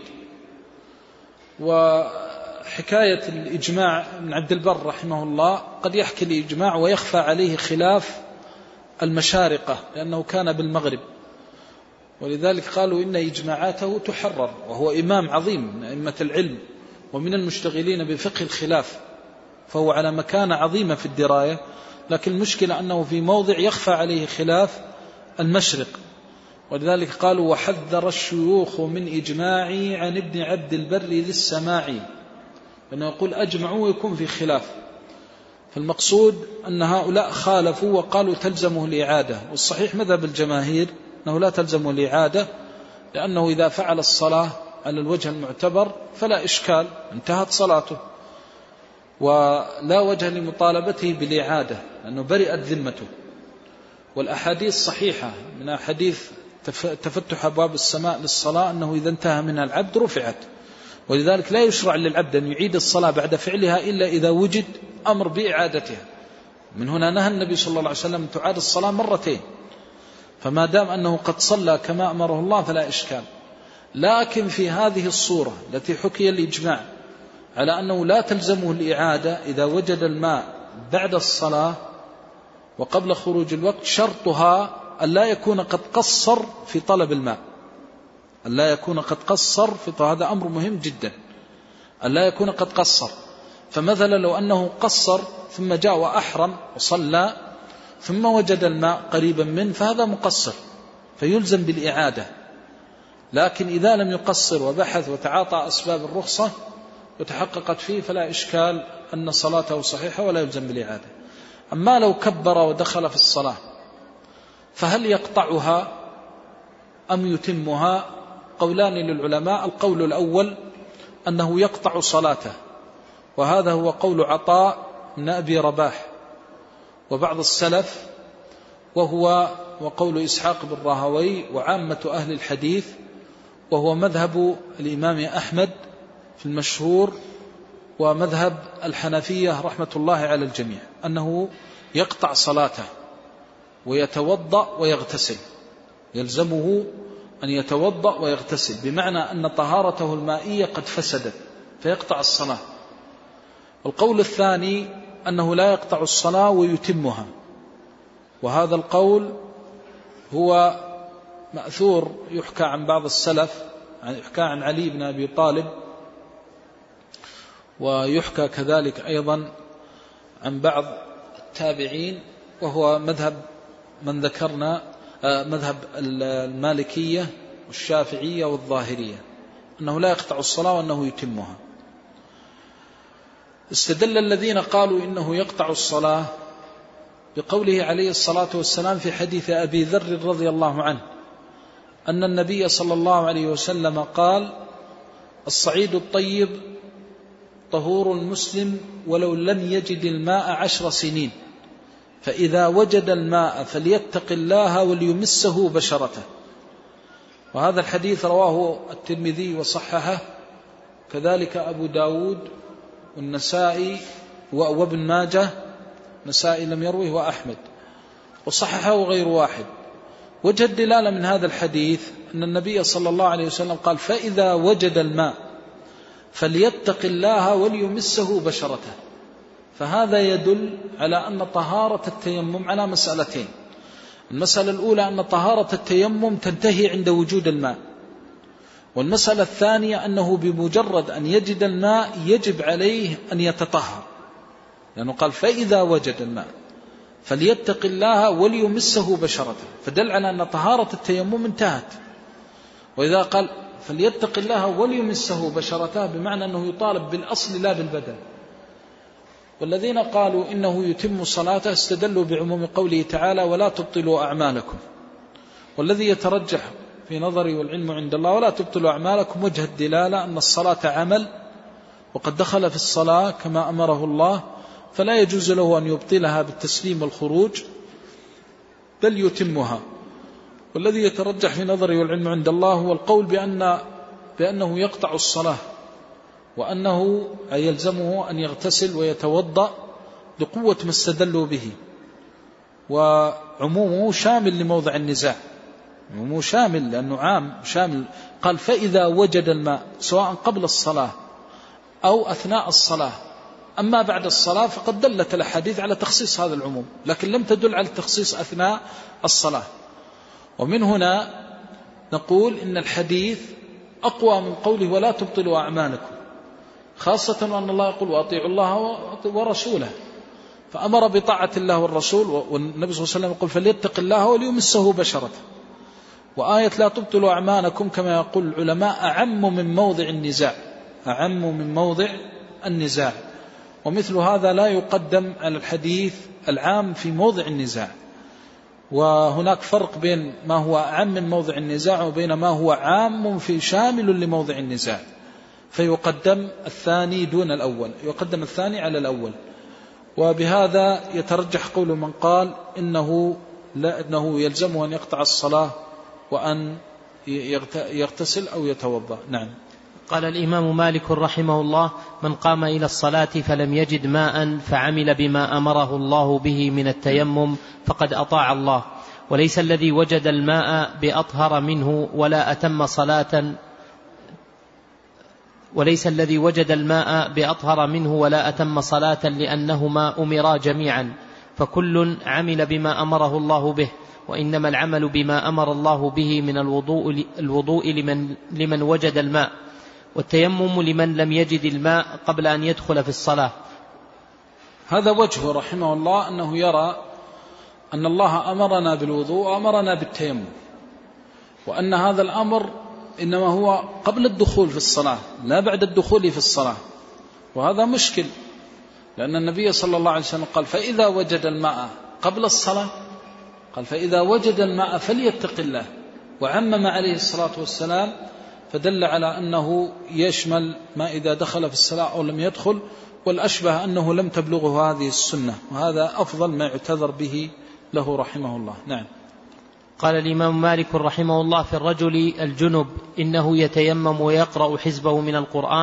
وحكاية الإجماع من عبد البر رحمه الله قد يحكي الإجماع ويخفى عليه خلاف المشارقة، لأنه كان بالمغرب، ولذلك قالوا إن إجماعاته تحرر، وهو إمام عظيم من أئمة العلم ومن المشتغلين بفقه الخلاف، فهو على مكانة عظيمة في الدراية. لكن المشكلة أنه في موضع يخفى عليه خلاف المشرق، ولذلك قالوا: وحذر الشيوخ من إجماعي عن ابن عبد البر ذي السماعي، لأنه يقول أجمعوا ويكون في خلاف. فالمقصود أن هؤلاء خالفوا وقالوا تلزمه الإعادة، والصحيح مذهب الجماهير أنه لا تلزمه الإعادة، لأنه إذا فعل الصلاة على الوجه المعتبر فلا إشكال، انتهت صلاته ولا وجه لمطالبته بالإعادة لأنه برئت ذمته. والأحاديث صحيحة من أحاديث تفتح أبواب السماء للصلاة أنه إذا انتهى منها العبد رفعت، ولذلك لا يشرع للعبد أن يعيد الصلاة بعد فعلها إلا إذا وجد أمر بإعادتها. من هنا نهى النبي صلى الله عليه وسلم تعاد الصلاة مرتين، فما دام أنه قد صلى كما أمره الله فلا إشكال. لكن في هذه الصورة التي حكي الإجماع على أنه لا تلزمه الإعادة إذا وجد الماء بعد الصلاة وقبل خروج الوقت، شرطها أن لا يكون قد قصر في طلب الماء، أن لا يكون قد قصر في طلب، هذا أمر مهم جدا، أن لا يكون قد قصر. فمثلا لو أنه قصر ثم جاء وأحرم وصلى ثم وجد الماء قريبا منه فهذا مقصر فيلزم بالإعادة. لكن إذا لم يقصر وبحث وتعاطى أسباب الرخصة وتحققت فيه فلا إشكال أن صلاته صحيحة ولا يلزم بالإعادة. أما لو كبر ودخل في الصلاة فهل يقطعها أم يتمها؟ قولان للعلماء. القول الأول أنه يقطع صلاته، وهذا هو قول عطاء بن أبي رباح وبعض السلف، وهو وقول إسحاق بن راهوي وعامة أهل الحديث، وهو مذهب الإمام أحمد في المشهور ومذهب الحنفية رحمة الله على الجميع أنه يقطع صلاته ويتوضأ ويغتسل، يلزمه أن يتوضأ ويغتسل، بمعنى أن طهارته المائية قد فسدت فيقطع الصلاة. القول الثاني أنه لا يقطع الصلاة ويتمها، وهذا القول هو مأثور يحكى عن بعض السلف، يحكى عن علي بن أبي طالب، ويحكى كذلك أيضا عن بعض التابعين، وهو مذهب من ذكرنا مذهب المالكية والشافعية والظاهرية، أنه لا يقطع الصلاة وأنه يتمها. استدل الذين قالوا إنه يقطع الصلاة بقوله عليه الصلاة والسلام في حديث أبي ذر رضي الله عنه أن النبي صلى الله عليه وسلم قال: الصعيد الطيب طهور المسلم ولو لم يجد الماء عشر سنين، فإذا وجد الماء فليتق الله وليمسه بشرته. وهذا الحديث رواه الترمذي وصححه، كذلك أبو داود والنسائي وابن ماجه، نسائي لم يروه، وأحمد، وصححه غير واحد. وجه الدلالة من هذا الحديث أن النبي صلى الله عليه وسلم قال: فإذا وجد الماء فليتق الله وليمسه بشرته. فهذا يدل على أن طهارة التيمم على مسألتين: المسألة الأولى أن طهارة التيمم تنتهي عند وجود الماء، والمسألة الثانية أنه بمجرد أن يجد الماء يجب عليه أن يتطهر، لأنه قال: فإذا وجد الماء فليتق الله وليمسه بشرته، فدل على أن طهارة التيمم انتهت. وإذا قال فليتق الله وليمسه بشرته بمعنى أنه يطالب بالأصل لا بالبدن. والذين قالوا إنه يتم صلاته استدلوا بعموم قوله تعالى: ولا تبطلوا أعمالكم. والذي يترجح في نظري والعلم عند الله ولا تبطلوا أعمالكم وجه الدلالة أن الصلاة عمل، وقد دخل في الصلاة كما أمره الله، فلا يجوز له أن يبطلها بالتسليم والخروج، بل يتمها. والذي يترجح في نظري والعلم عند الله هو القول بأن بأنه يقطع الصلاة، وأنه يلزمه أن يغتسل ويتوضأ لقوة ما استدلوا به، وعمومه شامل لموضع النزاع، عمومه شامل لأنه عام شامل. قال: فإذا وجد الماء، سواء قبل الصلاة أو أثناء الصلاة. أما بعد الصلاة فقد دلت الأحاديث على تخصيص هذا العموم، لكن لم تدل على التخصيص أثناء الصلاة. ومن هنا نقول إن الحديث أقوى من قوله ولا تبطلوا أعمالكم، خاصة أن الله يقول: وأطيعوا الله ورسوله، فأمر بطاعة الله والرسول، والنبي صلى الله عليه وسلم يقول: فليتق الله وليمسه بشرته. وآية لا تبطلوا أعمالكم كما يقول العلماء أعم من موضع النزاع، أعم من موضع النزاع. ومثل هذا لا يقدم على الحديث العام في موضع النزاع، وهناك فرق بين ما هو أعم من موضع النزاع وبين ما هو عام في شامل لموضع النزاع، فيقدم الثاني دون الأول، يقدم الثاني على الأول. وبهذا يترجح قول من قال إنه, لا إنه يلزمه أن يقطع الصلاة وأن يغتسل أو يتوضأ. نعم. قال الإمام مالك رحمه الله: من قام إلى الصلاة فلم يجد ماء فعمل بما أمره الله به من التيمم فقد أطاع الله، وليس الذي وجد الماء بأطهر منه ولا أتم صلاة وليس الذي وجد الماء بأطهر منه ولا أتم صلاة لأنهما أمرا جميعا، فكل عمل بما أمره الله به، وإنما العمل بما أمر الله به من الوضوء, الوضوء لمن, لمن وجد الماء، والتيمم لمن لم يجد الماء قبل أن يدخل في الصلاة. هذا وجهه رحمه الله أنه يرى أن الله أمرنا بالوضوء وأمرنا بالتيمم، وأن هذا الأمر إنما هو قبل الدخول في الصلاة لا بعد الدخول في الصلاة. وهذا مشكل، لأن النبي صلى الله عليه وسلم قال: فإذا وجد الماء قبل الصلاة، قال: فإذا وجد الماء فليتق الله، وعمم عليه الصلاة والسلام، فدل على أنه يشمل ما إذا دخل في الصلاة أو لم يدخل، والأشبه أنه لم تبلغه هذه السنة، وهذا أفضل ما يعتذر به له رحمه الله. نعم. قال الإمام مالك رحمه الله في الرجل الجنب: إنه يتيمم ويقرأ حزبه من القرآن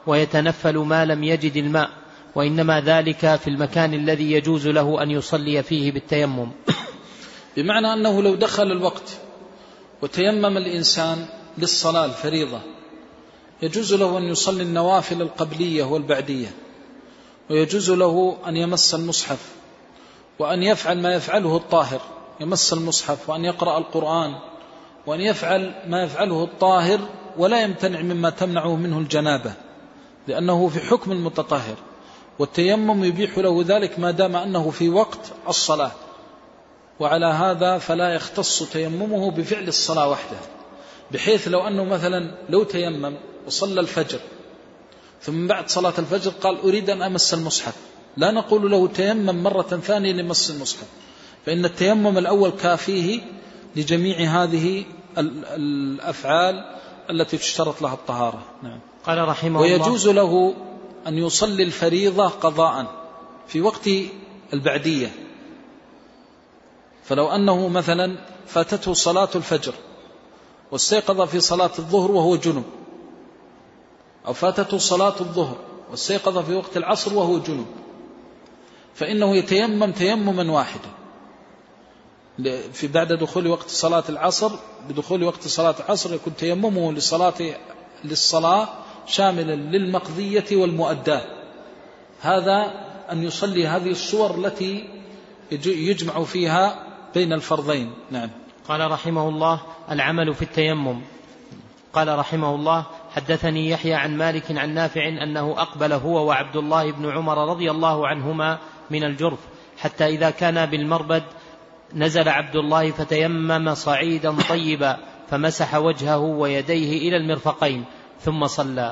ويتنفل ما لم يجد الماء، وإنما ذلك في المكان الذي يجوز له أن يصلي فيه بالتيمم. بمعنى أنه لو دخل الوقت وتيمم الإنسان للصلاة الفريضة يجوز له أن يصلي النوافل القبلية والبعدية، ويجوز له أن يمس المصحف وأن يفعل ما يفعله الطاهر، يمس المصحف وأن يقرأ القرآن وأن يفعل ما يفعله الطاهر، ولا يمتنع مما تمنعه منه الجنابة، لأنه في حكم المتطهر، والتيمم يبيح له ذلك ما دام أنه في وقت الصلاة. وعلى هذا فلا يختص تيممه بفعل الصلاة وحده، بحيث لو أنه مثلا لو تيمم وصلى الفجر ثم بعد صلاة الفجر قال أريد أن أمس المصحف، لا نقول له تيمم مرة ثانية لمس المصحف، فإن التيمم الأول كافيه لجميع هذه الأفعال التي تشترط لها الطهارة. نعم. قال رحمه الله: ويجوز له أن يصلي الفريضة قضاء في وقت البعدية، فلو أنه مثلا فاتته صلاة الفجر واستيقظ في صلاة الظهر وهو جنب، أو فاتته صلاة الظهر واستيقظ في وقت العصر وهو جنب، فإنه يتيمم تيمما واحدا في بعد دخول وقت صلاة العصر. بدخول وقت صلاة العصر يكون تيممه لصلاة للصلاة شاملا للمقضية والمؤداة، هذا أن يصلي هذه الصور التي يجمع فيها بين الفرضين. نعم. قال رحمه الله: العمل في التيمم. قال رحمه الله: حدثني يحيى عن مالك عن نافع أنه أقبل هو وعبد الله بن عمر رضي الله عنهما من الجرف، حتى إذا كان بالمربد نزل عبد الله فتيمم صعيدا طيبا فمسح وجهه ويديه إلى المرفقين ثم صلى.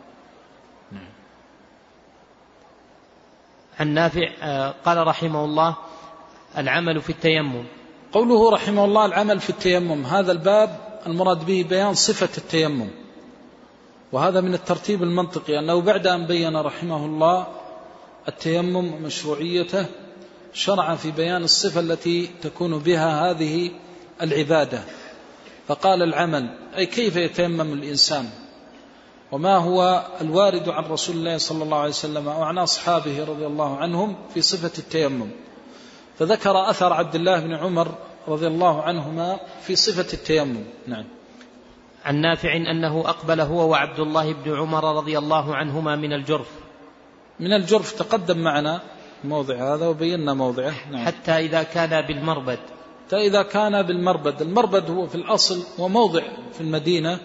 عن نافع قال رحمه الله: العمل في التيمم. قوله رحمه الله العمل في التيمم، هذا الباب المراد به بيان صفة التيمم، وهذا من الترتيب المنطقي، أنه بعد أن بين رحمه الله التيمم ومشروعيته شرع في بيان الصفة التي تكون بها هذه العبادة، فقال العمل، أي كيف يتيمم الإنسان، وما هو الوارد عن رسول الله صلى الله عليه وسلم وعن أصحابه رضي الله عنهم في صفة التيمم، فذكر أثر عبد الله بن عمر رضي الله عنهما في صفة التيمم. نعم. عن نافع أنه أقبل هو وعبد الله بن عمر رضي الله عنهما من الجرف. من الجرف تقدم معنا موضع هذا وبينا موضعه. نعم. حتى إذا كان بالمربد. حتى إذا كان بالمربد. المربد هو في الأصل هو موضع في المدينة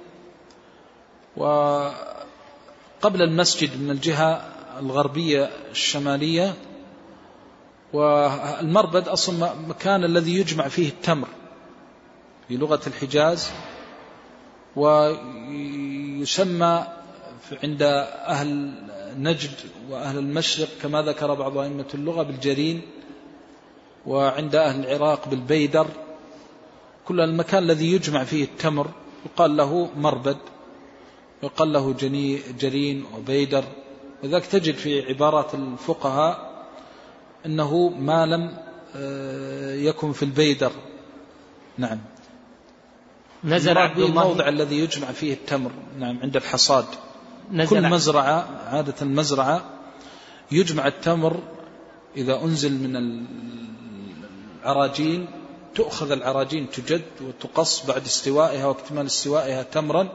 وقبل المسجد من الجهة الغربية الشمالية، والمربد أصلا مكان الذي يجمع فيه التمر في لغة الحجاز، ويسمى عند أهل نجد وأهل المشرق كما ذكر بعض أئمة اللغة بالجرين، وعند أهل العراق بالبيدر. كل المكان الذي يجمع فيه التمر يقال له مربد، يقال له جرين وبيدر، وذلك تجد في عبارات الفقهاء أنه ما لم يكن في البيدر. نعم. نزل عبد الله الموضع الذي يجمع فيه التمر. نعم. عند الحصاد. كل مزرعة، عادة المزرعة يجمع التمر إذا أنزل من العراجين، تؤخذ العراجين تجد وتقص بعد استوائها واكتمال استوائها تمرا،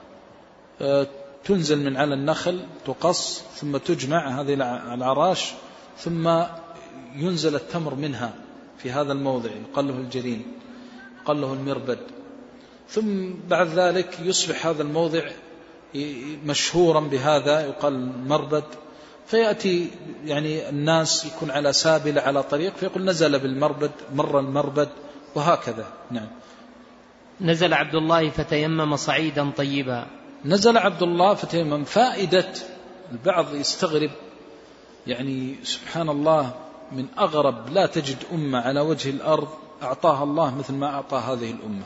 تنزل من على النخل تقص ثم تجمع هذه العراش، ثم ينزل التمر منها في هذا الموضع يقال له الجرين، يقال له المربد. ثم بعد ذلك يصبح هذا الموضع مشهورا بهذا يقال المربد، فيأتي يعني الناس يكون على سابلة على طريق فيقول نزل بالمربد، مر المربد، وهكذا. نعم. نزل عبد الله فتيمم صعيدا طيبا. نزل عبد الله فتيمم. فائدة البعض يستغرب، يعني سبحان الله، من أغرب لا تجد أمة على وجه الأرض أعطاها الله مثل ما أعطى هذه الأمة.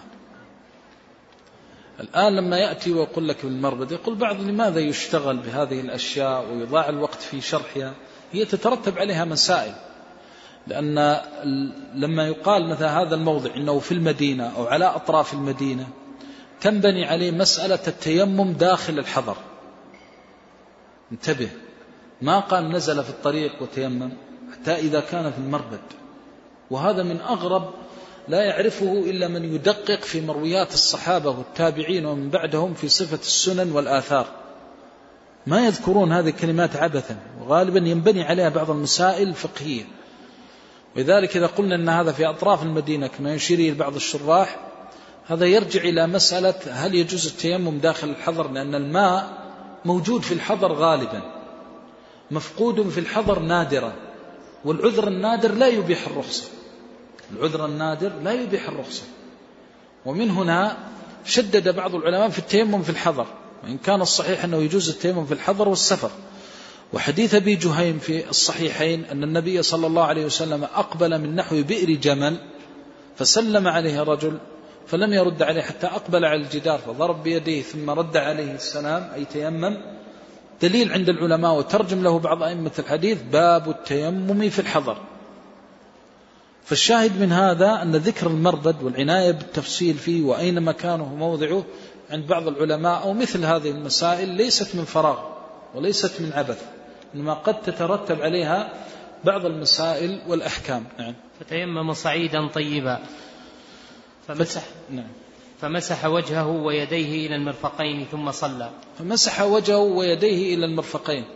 الآن لما يأتي ويقول لك بالمربد، يقول بعض لماذا يشتغل بهذه الأشياء ويضاع الوقت في شرحها؟ هي تترتب عليها مسائل، لأن لما يقال مثل هذا الموضع إنه في المدينة أو على أطراف المدينة، تنبني عليه مسألة التيمم داخل الحضر، انتبه، ما قال نزل في الطريق وتيمم حتى إذا كان في المربد، وهذا من أغرب لا يعرفه إلا من يدقق في مرويات الصحابة والتابعين ومن بعدهم في صفة السنن والآثار، ما يذكرون هذه الكلمات عبثا، وغالبا ينبني عليها بعض المسائل الفقهية. ولذلك إذا قلنا أن هذا في أطراف المدينة كما يشير إلى بعض الشراح، هذا يرجع إلى مسألة هل يجوز التيمم داخل الحضر، لأن الماء موجود في الحضر غالبا، مفقود في الحضر نادرا، والعذر النادر لا يبيح الرخصة، العذر النادر لا يبيح الرخصة. ومن هنا شدد بعض العلماء في التيمم في الحضر، وإن كان الصحيح أنه يجوز التيمم في الحضر والسفر. وحديث أبي جهيم في الصحيحين أن النبي صلى الله عليه وسلم أقبل من نحو بئر جمل فسلم عليه رجل فلم يرد عليه حتى أقبل على الجدار فضرب بيديه ثم رد عليه السلام، أي تيمم. دليل عند العلماء وترجم له بعض أئمة الحديث باب التيمم في الحضر. فالشاهد من هذا أن ذكر المربد والعناية بالتفصيل فيه وأين مكانه موضعه عند بعض العلماء أو مثل هذه المسائل ليست من فراغ وليست من عبث، إنما قد تترتب عليها بعض المسائل والأحكام. نعم. فتيمم صعيدا طيبا فمسح, نعم. فمسح وجهه ويديه إلى المرفقين ثم صلى. فمسح وجهه ويديه إلى المرفقين،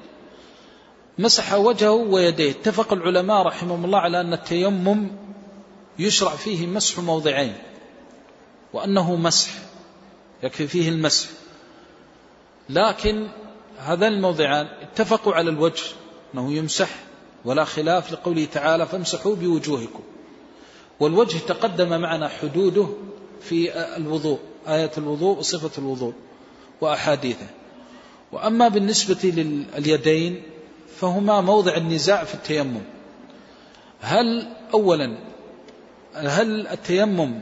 مسح وجهه ويديه. اتفق العلماء رحمهم الله على أن التيمم يشرع فيه مسح موضعين، وأنه مسح يكفي فيه المسح، لكن هذا الموضعان اتفقوا على الوجه أنه يمسح ولا خلاف لقوله تعالى فامسحوا بوجوهكم، والوجه تقدم معنا حدوده في الوضوء، آية الوضوء وصفة الوضوء وأحاديثه. وأما بالنسبة لليدين فهما موضع النزاع في التيمم. هل أولا هل التيمم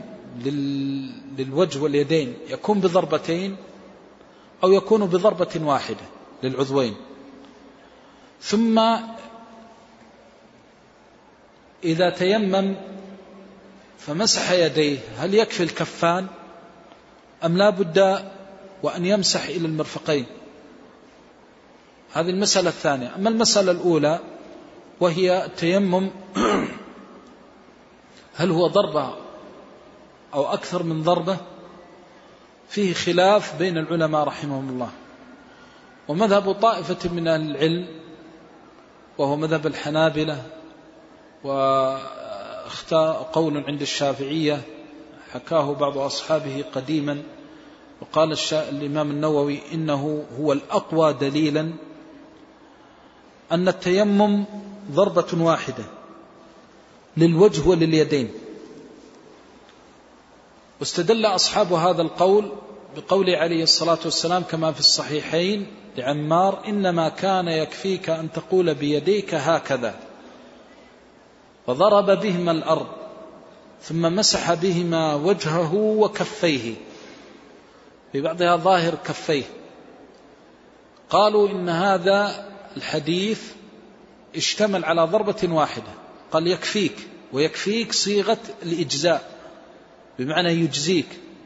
للوجه واليدين يكون بضربتين أو يكون بضربة واحدة للعضوين؟ ثم إذا تيمم فمسح يديه هل يكفي الكفان أم لا بد وأن يمسح إلى المرفقين؟ هذه المسألة الثانية. أما المسألة الأولى وهي التيمم هل هو ضربة أو أكثر من ضربة، فيه خلاف بين العلماء رحمهم الله. ومذهب طائفة من أهل العلم وهو مذهب الحنابلة، واختار قول عند الشافعية حكاه بعض أصحابه قديما، وقال الإمام النووي إنه هو الأقوى دليلا، أن التيمم ضربة واحدة للوجه ولليدين. واستدل أصحاب هذا القول بقول عليه الصلاة والسلام كما في الصحيحين لعمار إنما كان يكفيك أن تقول بيديك هكذا، فضرب بهما الأرض ثم مسح بهما وجهه وكفيه، في بعضها ظاهر كفيه. قالوا إن هذا الحديث اشتمل على ضربة واحدة، قال يكفيك، ويكفيك صيغة الإجزاء بمعنى يجزيك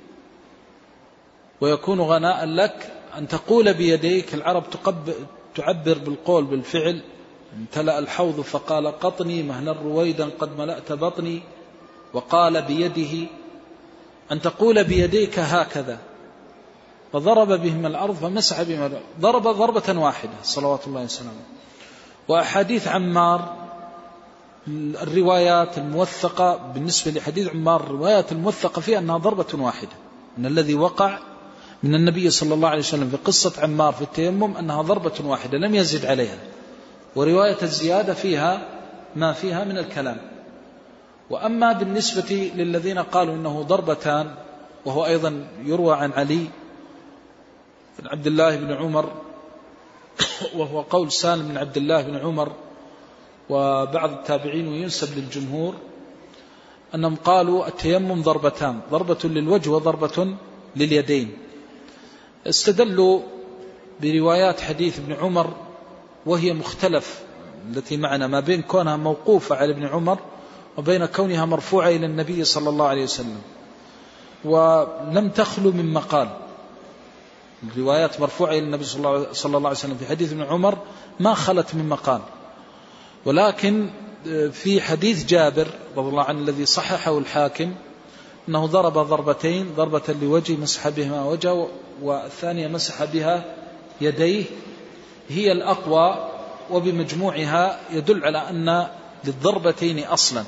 ويكون غناء لك أن تقول بيديك. العرب تعبر بالقول بالفعل، امتلأ الحوض فقال قطني مهلا رويدا قد ملأت بطني، وقال بيده أن تقول بيديك هكذا، فضرب بهم الأرض فمسح بهم الأرض، ضرب ضربة واحدة صلوات الله وسلامه. وأحاديث عمار الروايات الموثقة بالنسبة لحديث عمار الروايات الموثقة فيها أنها ضربة واحدة، أن الذي وقع من النبي صلى الله عليه وسلم في قصة عمار في التيمم أنها ضربة واحدة لم يزد عليها، ورواية الزيادة فيها ما فيها من الكلام. وأما بالنسبة للذين قالوا إنه ضربتان، وهو أيضا يروى عن علي بن عبد الله بن عمر، وهو قول سالم بن عبد الله بن عمر وبعض التابعين وينسب للجمهور، أنهم قالوا التيمم ضربتان، ضربة للوجه وضربة لليدين. استدلوا بروايات حديث ابن عمر وهي مختلف التي معنا ما بين كونها موقوفة على ابن عمر وبين كونها مرفوعة إلى النبي صلى الله عليه وسلم، ولم تخلو من مقال. الروايات مرفوعة إلى النبي صلى الله عليه وسلم في حديث ابن عمر ما خلت من مقال. ولكن في حديث جابر رضي الله عنه الذي صححه الحاكم أنه ضرب ضربتين، ضربة لوجه مسح بها وجهه، والثانية مسح بها يديه، هي الأقوى، وبمجموعها يدل على أن للضربتين أصلا.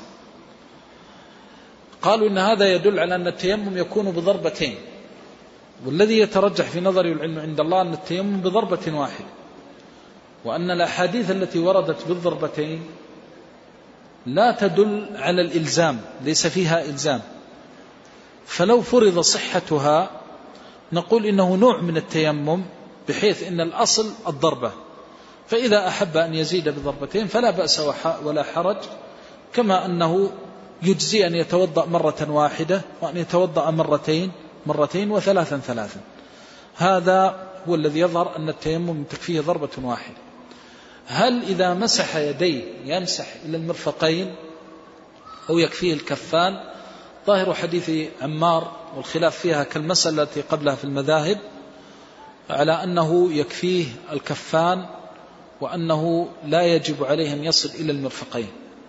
قالوا إن هذا يدل على أن التيمم يكون بضربتين، والذي يترجح في نظري العلم عند الله أن التيمم بضربة واحدة، وأن الأحاديث التي وردت بالضربتين لا تدل على الإلزام، ليس فيها إلزام. فلو فرض صحتها نقول إنه نوع من التيمم، بحيث إن الأصل الضربة، فإذا أحب أن يزيد بضربتين فلا بأس ولا حرج، كما أنه يجزي أن يتوضأ مرة واحدة وأن يتوضأ مرتين مرتين وثلاثا ثلاثا. هذا هو الذي يظهر أن التيمم تكفيه ضربة واحدة. هل إذا مسح يديه يمسح إلى المرفقين أو يكفيه الكفان؟ ظاهر حديث عمار والخلاف فيها كالمسألة التي قبلها في المذاهب على أنه يكفيه الكفان، وأنه لا يجب عليه أن يصل إلى المرفقين.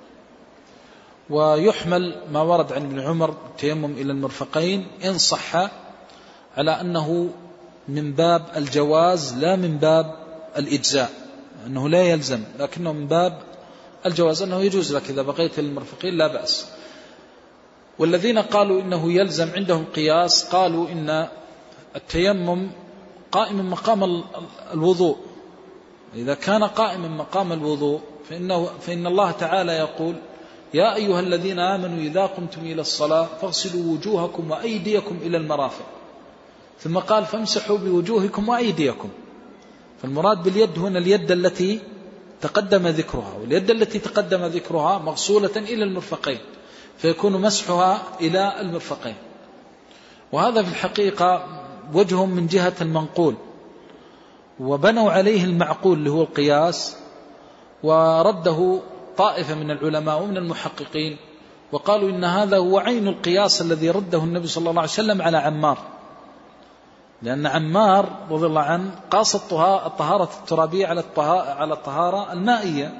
ويحمل ما ورد عن ابن عمر التيمم إلى المرفقين إن صح على أنه من باب الجواز لا من باب الإجزاء، أنه لا يلزم، لكنه من باب الجواز، أنه يجوز لك إذا بقيت للمرفقين لا بأس. والذين قالوا إنه يلزم عندهم قياس، قالوا إن التيمم قائم مقام الوضوء، إذا كان قائما مقام الوضوء فإنه فإن الله تعالى يقول: يا أيها الذين آمنوا إذا قمتم إلى الصلاة فاغسلوا وجوهكم وأيديكم إلى المرافق، ثم قال: فامسحوا بوجوهكم وأيديكم. فالمراد باليد هنا اليد التي تقدم ذكرها، واليد التي تقدم ذكرها مغسولة إلى المرفقين، فيكون مسحها إلى المرفقين. وهذا في الحقيقة وجه من جهة المنقول، وبنوا عليه المعقول اللي هو القياس، ورده طائفة من العلماء ومن المحققين، وقالوا إن هذا هو عين القياس الذي رده النبي صلى الله عليه وسلم على عمار، لأن عمار رضي الله عنه قاس الطهارة الترابية على الطهارة المائية،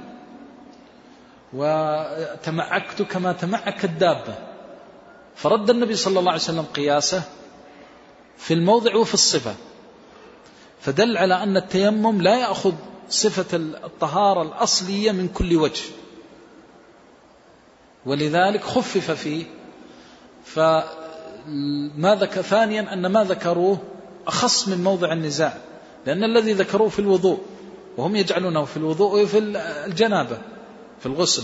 وتمعكت كما تمعك الدابة، فرد النبي صلى الله عليه وسلم قياسه في الموضع وفي الصفة، فدل على أن التيمم لا يأخذ صفة الطهارة الأصلية من كل وجه، ولذلك خفف فيه. فما ذكر ثانيا أن ما ذكروه أخص من موضع النزاع، لأن الذي ذكروه في الوضوء، وهم يجعلونه في الوضوء وفي الجنابة في الغسل،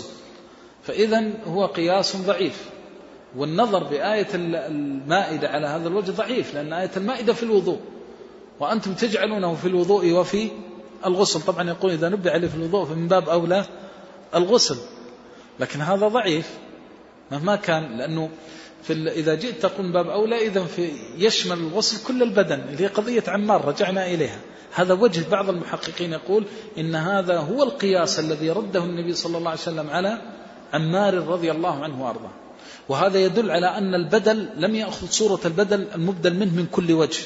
فإذن هو قياس ضعيف. والنظر بآية المائدة على هذا الوجه ضعيف، لأن آية المائدة في الوضوء، وأنتم تجعلونه في الوضوء وفي الغسل. طبعا يقول إذا نبه عليه في الوضوء فمن باب أولى الغسل، لكن هذا ضعيف مهما كان، لأنه في إذا جئت تقول باب أولى إذن في يشمل الغسل كل البدن، اللي هي قضية عمار رجعنا إليها. هذا وجه بعض المحققين يقول إن هذا هو القياس الذي رده النبي صلى الله عليه وسلم على عمار رضي الله عنه وأرضاه. وهذا يدل على أن البدل لم يأخذ صورة البدل المبدل منه من كل وجه،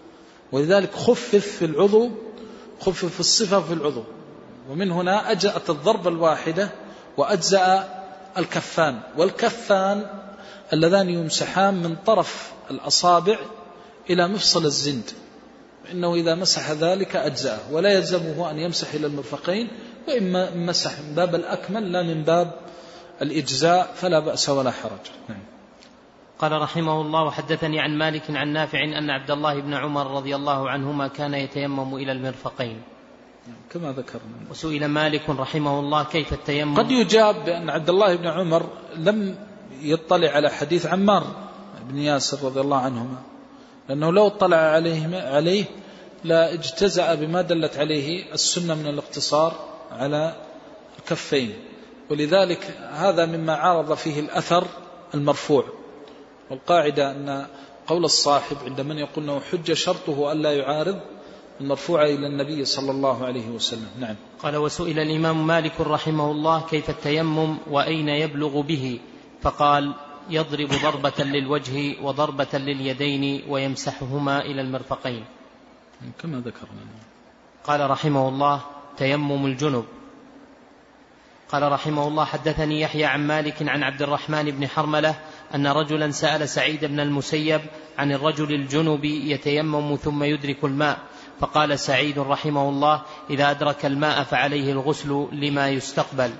ولذلك خفف في العضو، خفف في الصفة في العضو. ومن هنا أجزأت الضربة الواحدة وأجزأ الكفان، والكفان اللذان يمسحان من طرف الأصابع إلى مفصل الزند، إنه إذا مسح ذلك أجزأه، ولا يلزمه أن يمسح إلى المرفقين، وإما مسح من باب الأكمل لا من باب الإجزاء فلا بأس ولا حرج. نعم. قال رحمه الله: وحدثني عن مالك عن نافع أن عبد الله بن عمر رضي الله عنهما كان يتيمم إلى المرفقين كما ذكرنا. وسئل مالك رحمه الله كيف التيمم. قد يجاب بأن عبد الله بن عمر لم يطلع على حديث عمار بن ياسر رضي الله عنهما، لأنه لو اطلع عليه, عليه لا اجتزأ بما دلت عليه السنة من الاقتصار على الكفين، ولذلك هذا مما عارض فيه الأثر المرفوع. والقاعدة أن قول الصاحب عند من يقول أنه حجة شرطه ألا يعارض المرفوع إلى النبي صلى الله عليه وسلم. نعم. قال: وسئل الإمام مالك رحمه الله كيف التيمم وأين يبلغ به، فقال: يضرب ضربة للوجه وضربة لليدين ويمسحهما إلى المرفقين. كما ذكرنا. قال رحمه الله: تيمم الجنب. قال رحمه الله: حدثني يحيى عن مالك عن عبد الرحمن بن حرملة أن رجلا سأل سعيد بن المسيب عن الرجل الجنب يتيمم ثم يدرك الماء، فقال سعيد رحمه الله: إذا أدرك الماء فعليه الغسل لما يستقبل.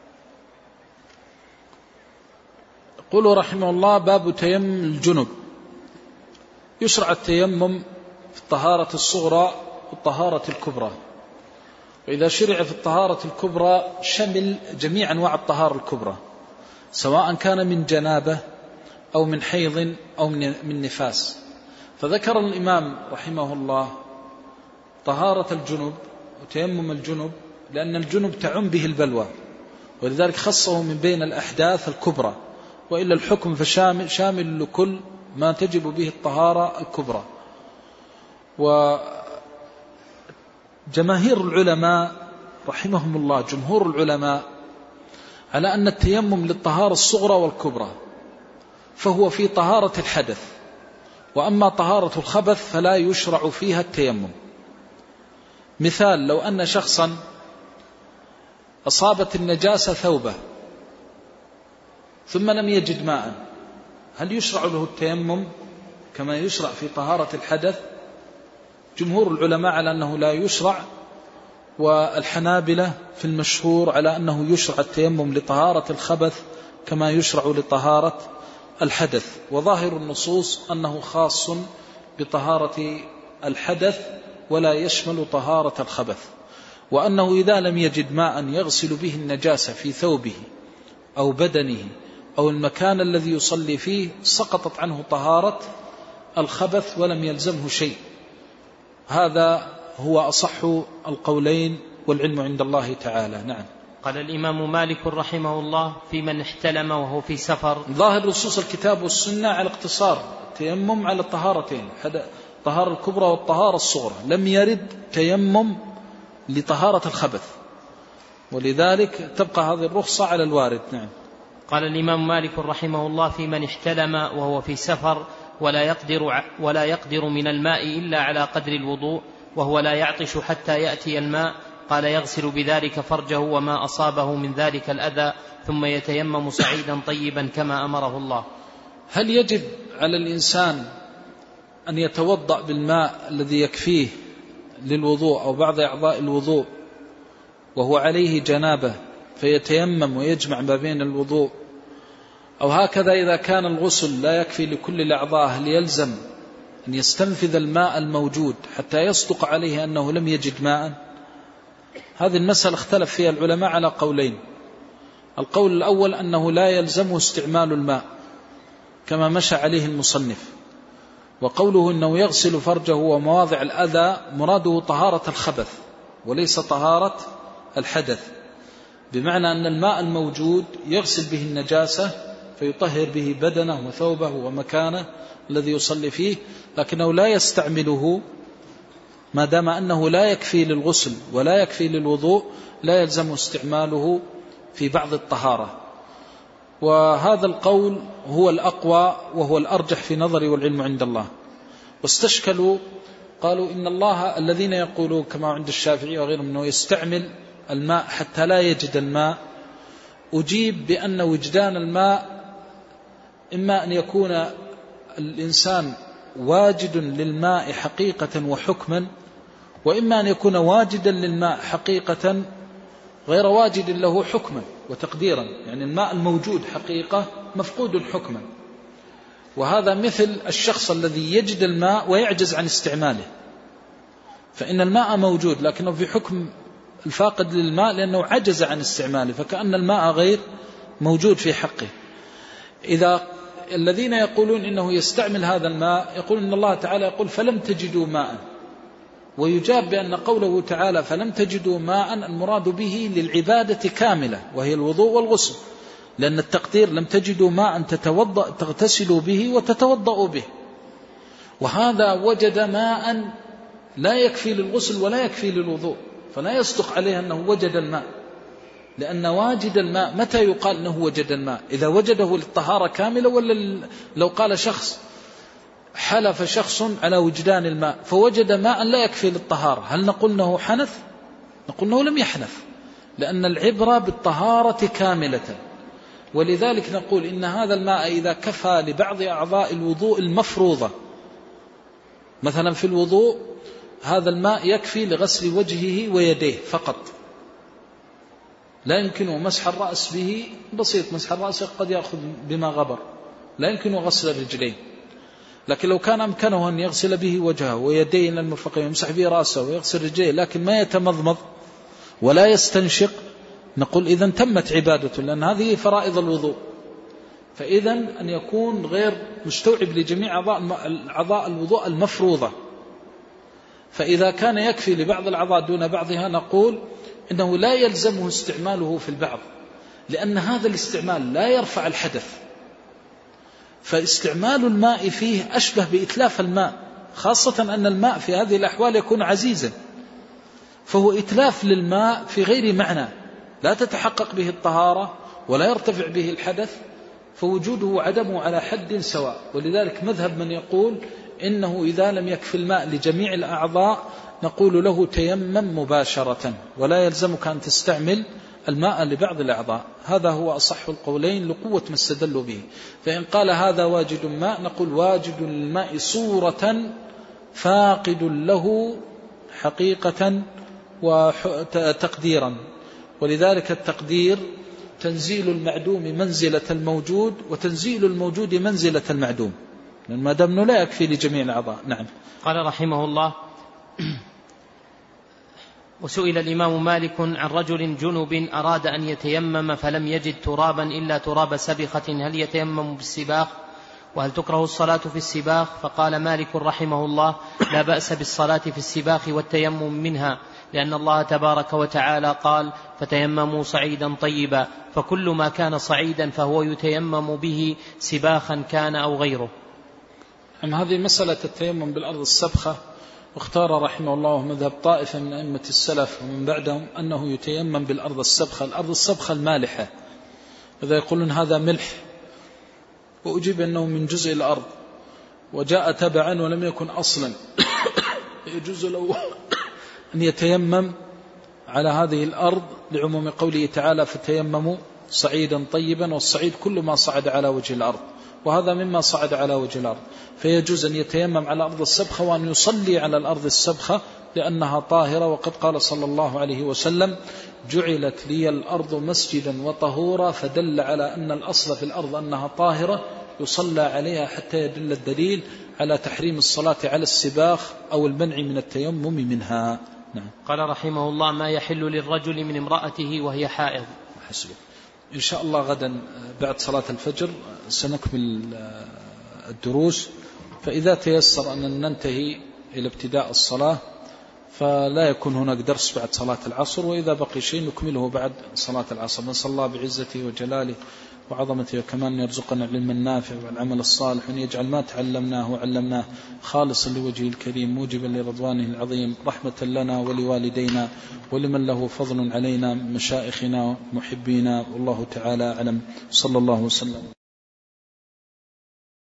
يقول رحمه الله: باب تيمم الجنب. يشرع التيمم في الطهارة الصغرى والطهارة الكبرى، وإذا شرع في الطهارة الكبرى شمل جميع أنواع الطهارة الكبرى، سواء كان من جنابة أو من حيض أو من نفاس. فذكر الإمام رحمه الله طهارة الجنب وتيمم الجنب لأن الجنب تعم به البلوى، ولذلك خصه من بين الأحداث الكبرى، وإلا الحكم فشامل شامل لكل ما تجب به الطهارة الكبرى. وجماهير العلماء رحمهم الله جمهور العلماء على أن التيمم للطهارة الصغرى والكبرى، فهو في طهارة الحدث، وأما طهارة الخبث فلا يشرع فيها التيمم. مثال: لو أن شخصا أصابت النجاسة ثوبه ثم لم يجد ماء، هل يشرع له التيمم كما يشرع في طهارة الحدث؟ جمهور العلماء على أنه لا يشرع، والحنابلة في المشهور على أنه يشرع التيمم لطهارة الخبث كما يشرع لطهارة الحدث. وظاهر النصوص أنه خاص بطهارة الحدث ولا يشمل طهارة الخبث، وأنه إذا لم يجد ماء يغسل به النجاسة في ثوبه أو بدنه أو المكان الذي يصلي فيه سقطت عنه طهارة الخبث ولم يلزمه شيء. هذا هو أصح القولين والعلم عند الله تعالى. نعم. قال الإمام مالك رحمه الله: في من احتلم وهو في سفر. ظاهر نصوص الكتاب والسنة على اقتصار تيمم على الطهارتين، الطهارة الكبرى والطهارة الصغرى، لم يرد تيمم لطهارة الخبث، ولذلك تبقى هذه الرخصة على الوارد. نعم. قال الإمام مالك رحمه الله: في من احتلم وهو في سفر ولا يقدر, ولا يقدر من الماء إلا على قدر الوضوء، وهو لا يعطش حتى يأتي الماء، قال يغسل بذلك فرجه وما أصابه من ذلك الأذى ثم يتيمم صعيدا طيبا كما أمره الله. هل يجب على الإنسان أن يتوضأ بالماء الذي يكفيه للوضوء أو بعض أعضاء الوضوء وهو عليه جنابه فيتيمم ويجمع ما بين الوضوء، أو هكذا إذا كان الغسل لا يكفي لكل الأعضاء هل يلزم أن يستنفذ الماء الموجود حتى يصدق عليه أنه لم يجد ماء؟ هذه المسألة اختلف فيها العلماء على قولين. القول الأول أنه لا يلزمه استعمال الماء كما مشى عليه المصنف، وقوله أنه يغسل فرجه ومواضع الأذى مراده طهارة الخبث وليس طهارة الحدث، بمعنى أن الماء الموجود يغسل به النجاسة فيطهر به بدنه وثوبه ومكانه الذي يصلي فيه، لكنه لا يستعمله ما دام أنه لا يكفي للغسل ولا يكفي للوضوء، لا يلزم استعماله في بعض الطهارة. وهذا القول هو الأقوى وهو الأرجح في نظري والعلم عند الله. واستشكلوا قالوا إن الله الذين يقولون كما عند الشافعي وغيرهم أنه يستعمل الماء حتى لا يجد الماء، أجيب بأن وجدان الماء إما أن يكون الإنسان واجد للماء حقيقة وحكما، وإما أن يكون واجدا للماء حقيقة غير واجد له حكما وتقديرا، يعني الماء الموجود حقيقة مفقود حكما. وهذا مثل الشخص الذي يجد الماء ويعجز عن استعماله، فإن الماء موجود لكنه في حكم الفاقد للماء لأنه عجز عن استعماله، فكأن الماء غير موجود في حقه. إذا الذين يقولون إنه يستعمل هذا الماء يقول إن الله تعالى يقول فلم تجدوا ماء، ويجاب بأن قوله تعالى فلم تجدوا ماء المراد به للعبادة كاملة وهي الوضوء والغسل، لأن التقدير لم تجدوا ماء تتوضأ تغتسلوا به وتتوضأوا به، وهذا وجد ماء لا يكفي للغسل ولا يكفي للوضوء، فلا يصدق عليه أنه وجد الماء، لأن واجد الماء متى يقال أنه وجد الماء؟ إذا وجده للطهارة كاملة، ولا لو قال شخص حلف شخص على وجدان الماء فوجد ماء لا يكفي للطهارة، هل نقول أنه حنث؟ نقول أنه لم يحنث، لأن العبرة بالطهارة كاملة. ولذلك نقول إن هذا الماء إذا كفى لبعض أعضاء الوضوء المفروضة، مثلا في الوضوء هذا الماء يكفي لغسل وجهه ويديه فقط، لا يمكنه مسح الرأس به بسيط، مسح الرأس قد يأخذ بما غبر، لا يمكنه غسل الرجلين. لكن لو كان أمكنه أن يغسل به وجهه ويديه إلى المرفقين ويمسح به رأسه ويغسل رجليه لكن ما يتمضمض ولا يستنشق، نقول إذن تمت عبادته، لأن هذه فرائض الوضوء. فإذن أن يكون غير مستوعب لجميع أعضاء الوضوء المفروضة. فإذا كان يكفي لبعض الأعضاء دون بعضها نقول إنه لا يلزمه استعماله في البعض، لأن هذا الاستعمال لا يرفع الحدث. فاستعمال الماء فيه أشبه بإتلاف الماء، خاصة أن الماء في هذه الأحوال يكون عزيزا، فهو إتلاف للماء في غير معنى لا تتحقق به الطهارة ولا يرتفع به الحدث، فوجوده وعدمه على حد سواء. ولذلك مذهب من يقول إنه إذا لم يكفي الماء لجميع الأعضاء نقول له تيمم مباشرة ولا يلزمك أن تستعمل الماء لبعض الأعضاء. هذا هو أصح القولين لقوة ما استدلوا به. فإن قال هذا واجد ماء نقول واجد الماء صورة فاقد له حقيقة وتقديرا. ولذلك التقدير تنزيل المعدوم منزلة الموجود وتنزيل الموجود منزلة المعدوم، لأن ما دام لا يكفي لجميع الأعضاء. نعم. قال رحمه الله: وسئل الإمام مالك عن رجل جنب أراد أن يتيمم فلم يجد ترابا إلا تراب سبخة، هل يتيمم بالسباخ؟ وهل تكره الصلاة في السباخ؟ فقال مالك رحمه الله: لا بأس بالصلاة في السباخ والتيمم منها، لأن الله تبارك وتعالى قال: فتيمموا صعيدا طيبا، فكل ما كان صعيدا فهو يتيمم به سباخا كان أو غيره. أما هذه مسألة التيمم بالأرض السبخة، واختار رحمه الله مذهب طائفة من أئمة السلف ومن بعدهم أنه يتيمم بالأرض السبخة، الأرض السبخة المالحة، إذا يقولون هذا ملح، وأجيب أنه من جزء الأرض وجاء تبعا ولم يكن أصلا يجوز له أن يتيمم على هذه الأرض لعموم قوله تعالى: فتيمموا صعيدا طيبا، والصعيد كل ما صعد على وجه الأرض، وهذا مما صعد على وجه الأرض، فيجوز أن يتيمم على أرض السبخة وأن يصلي على الأرض السبخة لأنها طاهرة. وقد قال صلى الله عليه وسلم: جعلت لي الأرض مسجدا وطهورا، فدل على أن الأصل في الأرض أنها طاهرة يصلى عليها حتى يدل الدليل على تحريم الصلاة على السباخ أو المنع من التيمم منها. نعم. قال رحمه الله: ما يحل للرجل من امرأته وهي حائض. حسبه. إن شاء الله غدا بعد صلاة الفجر سنكمل الدروس، فإذا تيسر أن ننتهي إلى ابتداء الصلاة فلا يكون هناك درس بعد صلاة العصر، وإذا بقي شيء نكمله بعد صلاة العصر. نسأل الله بعزته وجلاله وعظمته وكمان يرزقنا العلم النافع والعمل الصالح، وأن يجعل ما تعلمناه وعلمناه خالصا لوجهه الكريم موجبا لرضوانه العظيم، رحمة لنا ولوالدينا ولمن له فضل علينا مشايخنا محبينا، والله تعالى أعلم. صلى الله وسلم.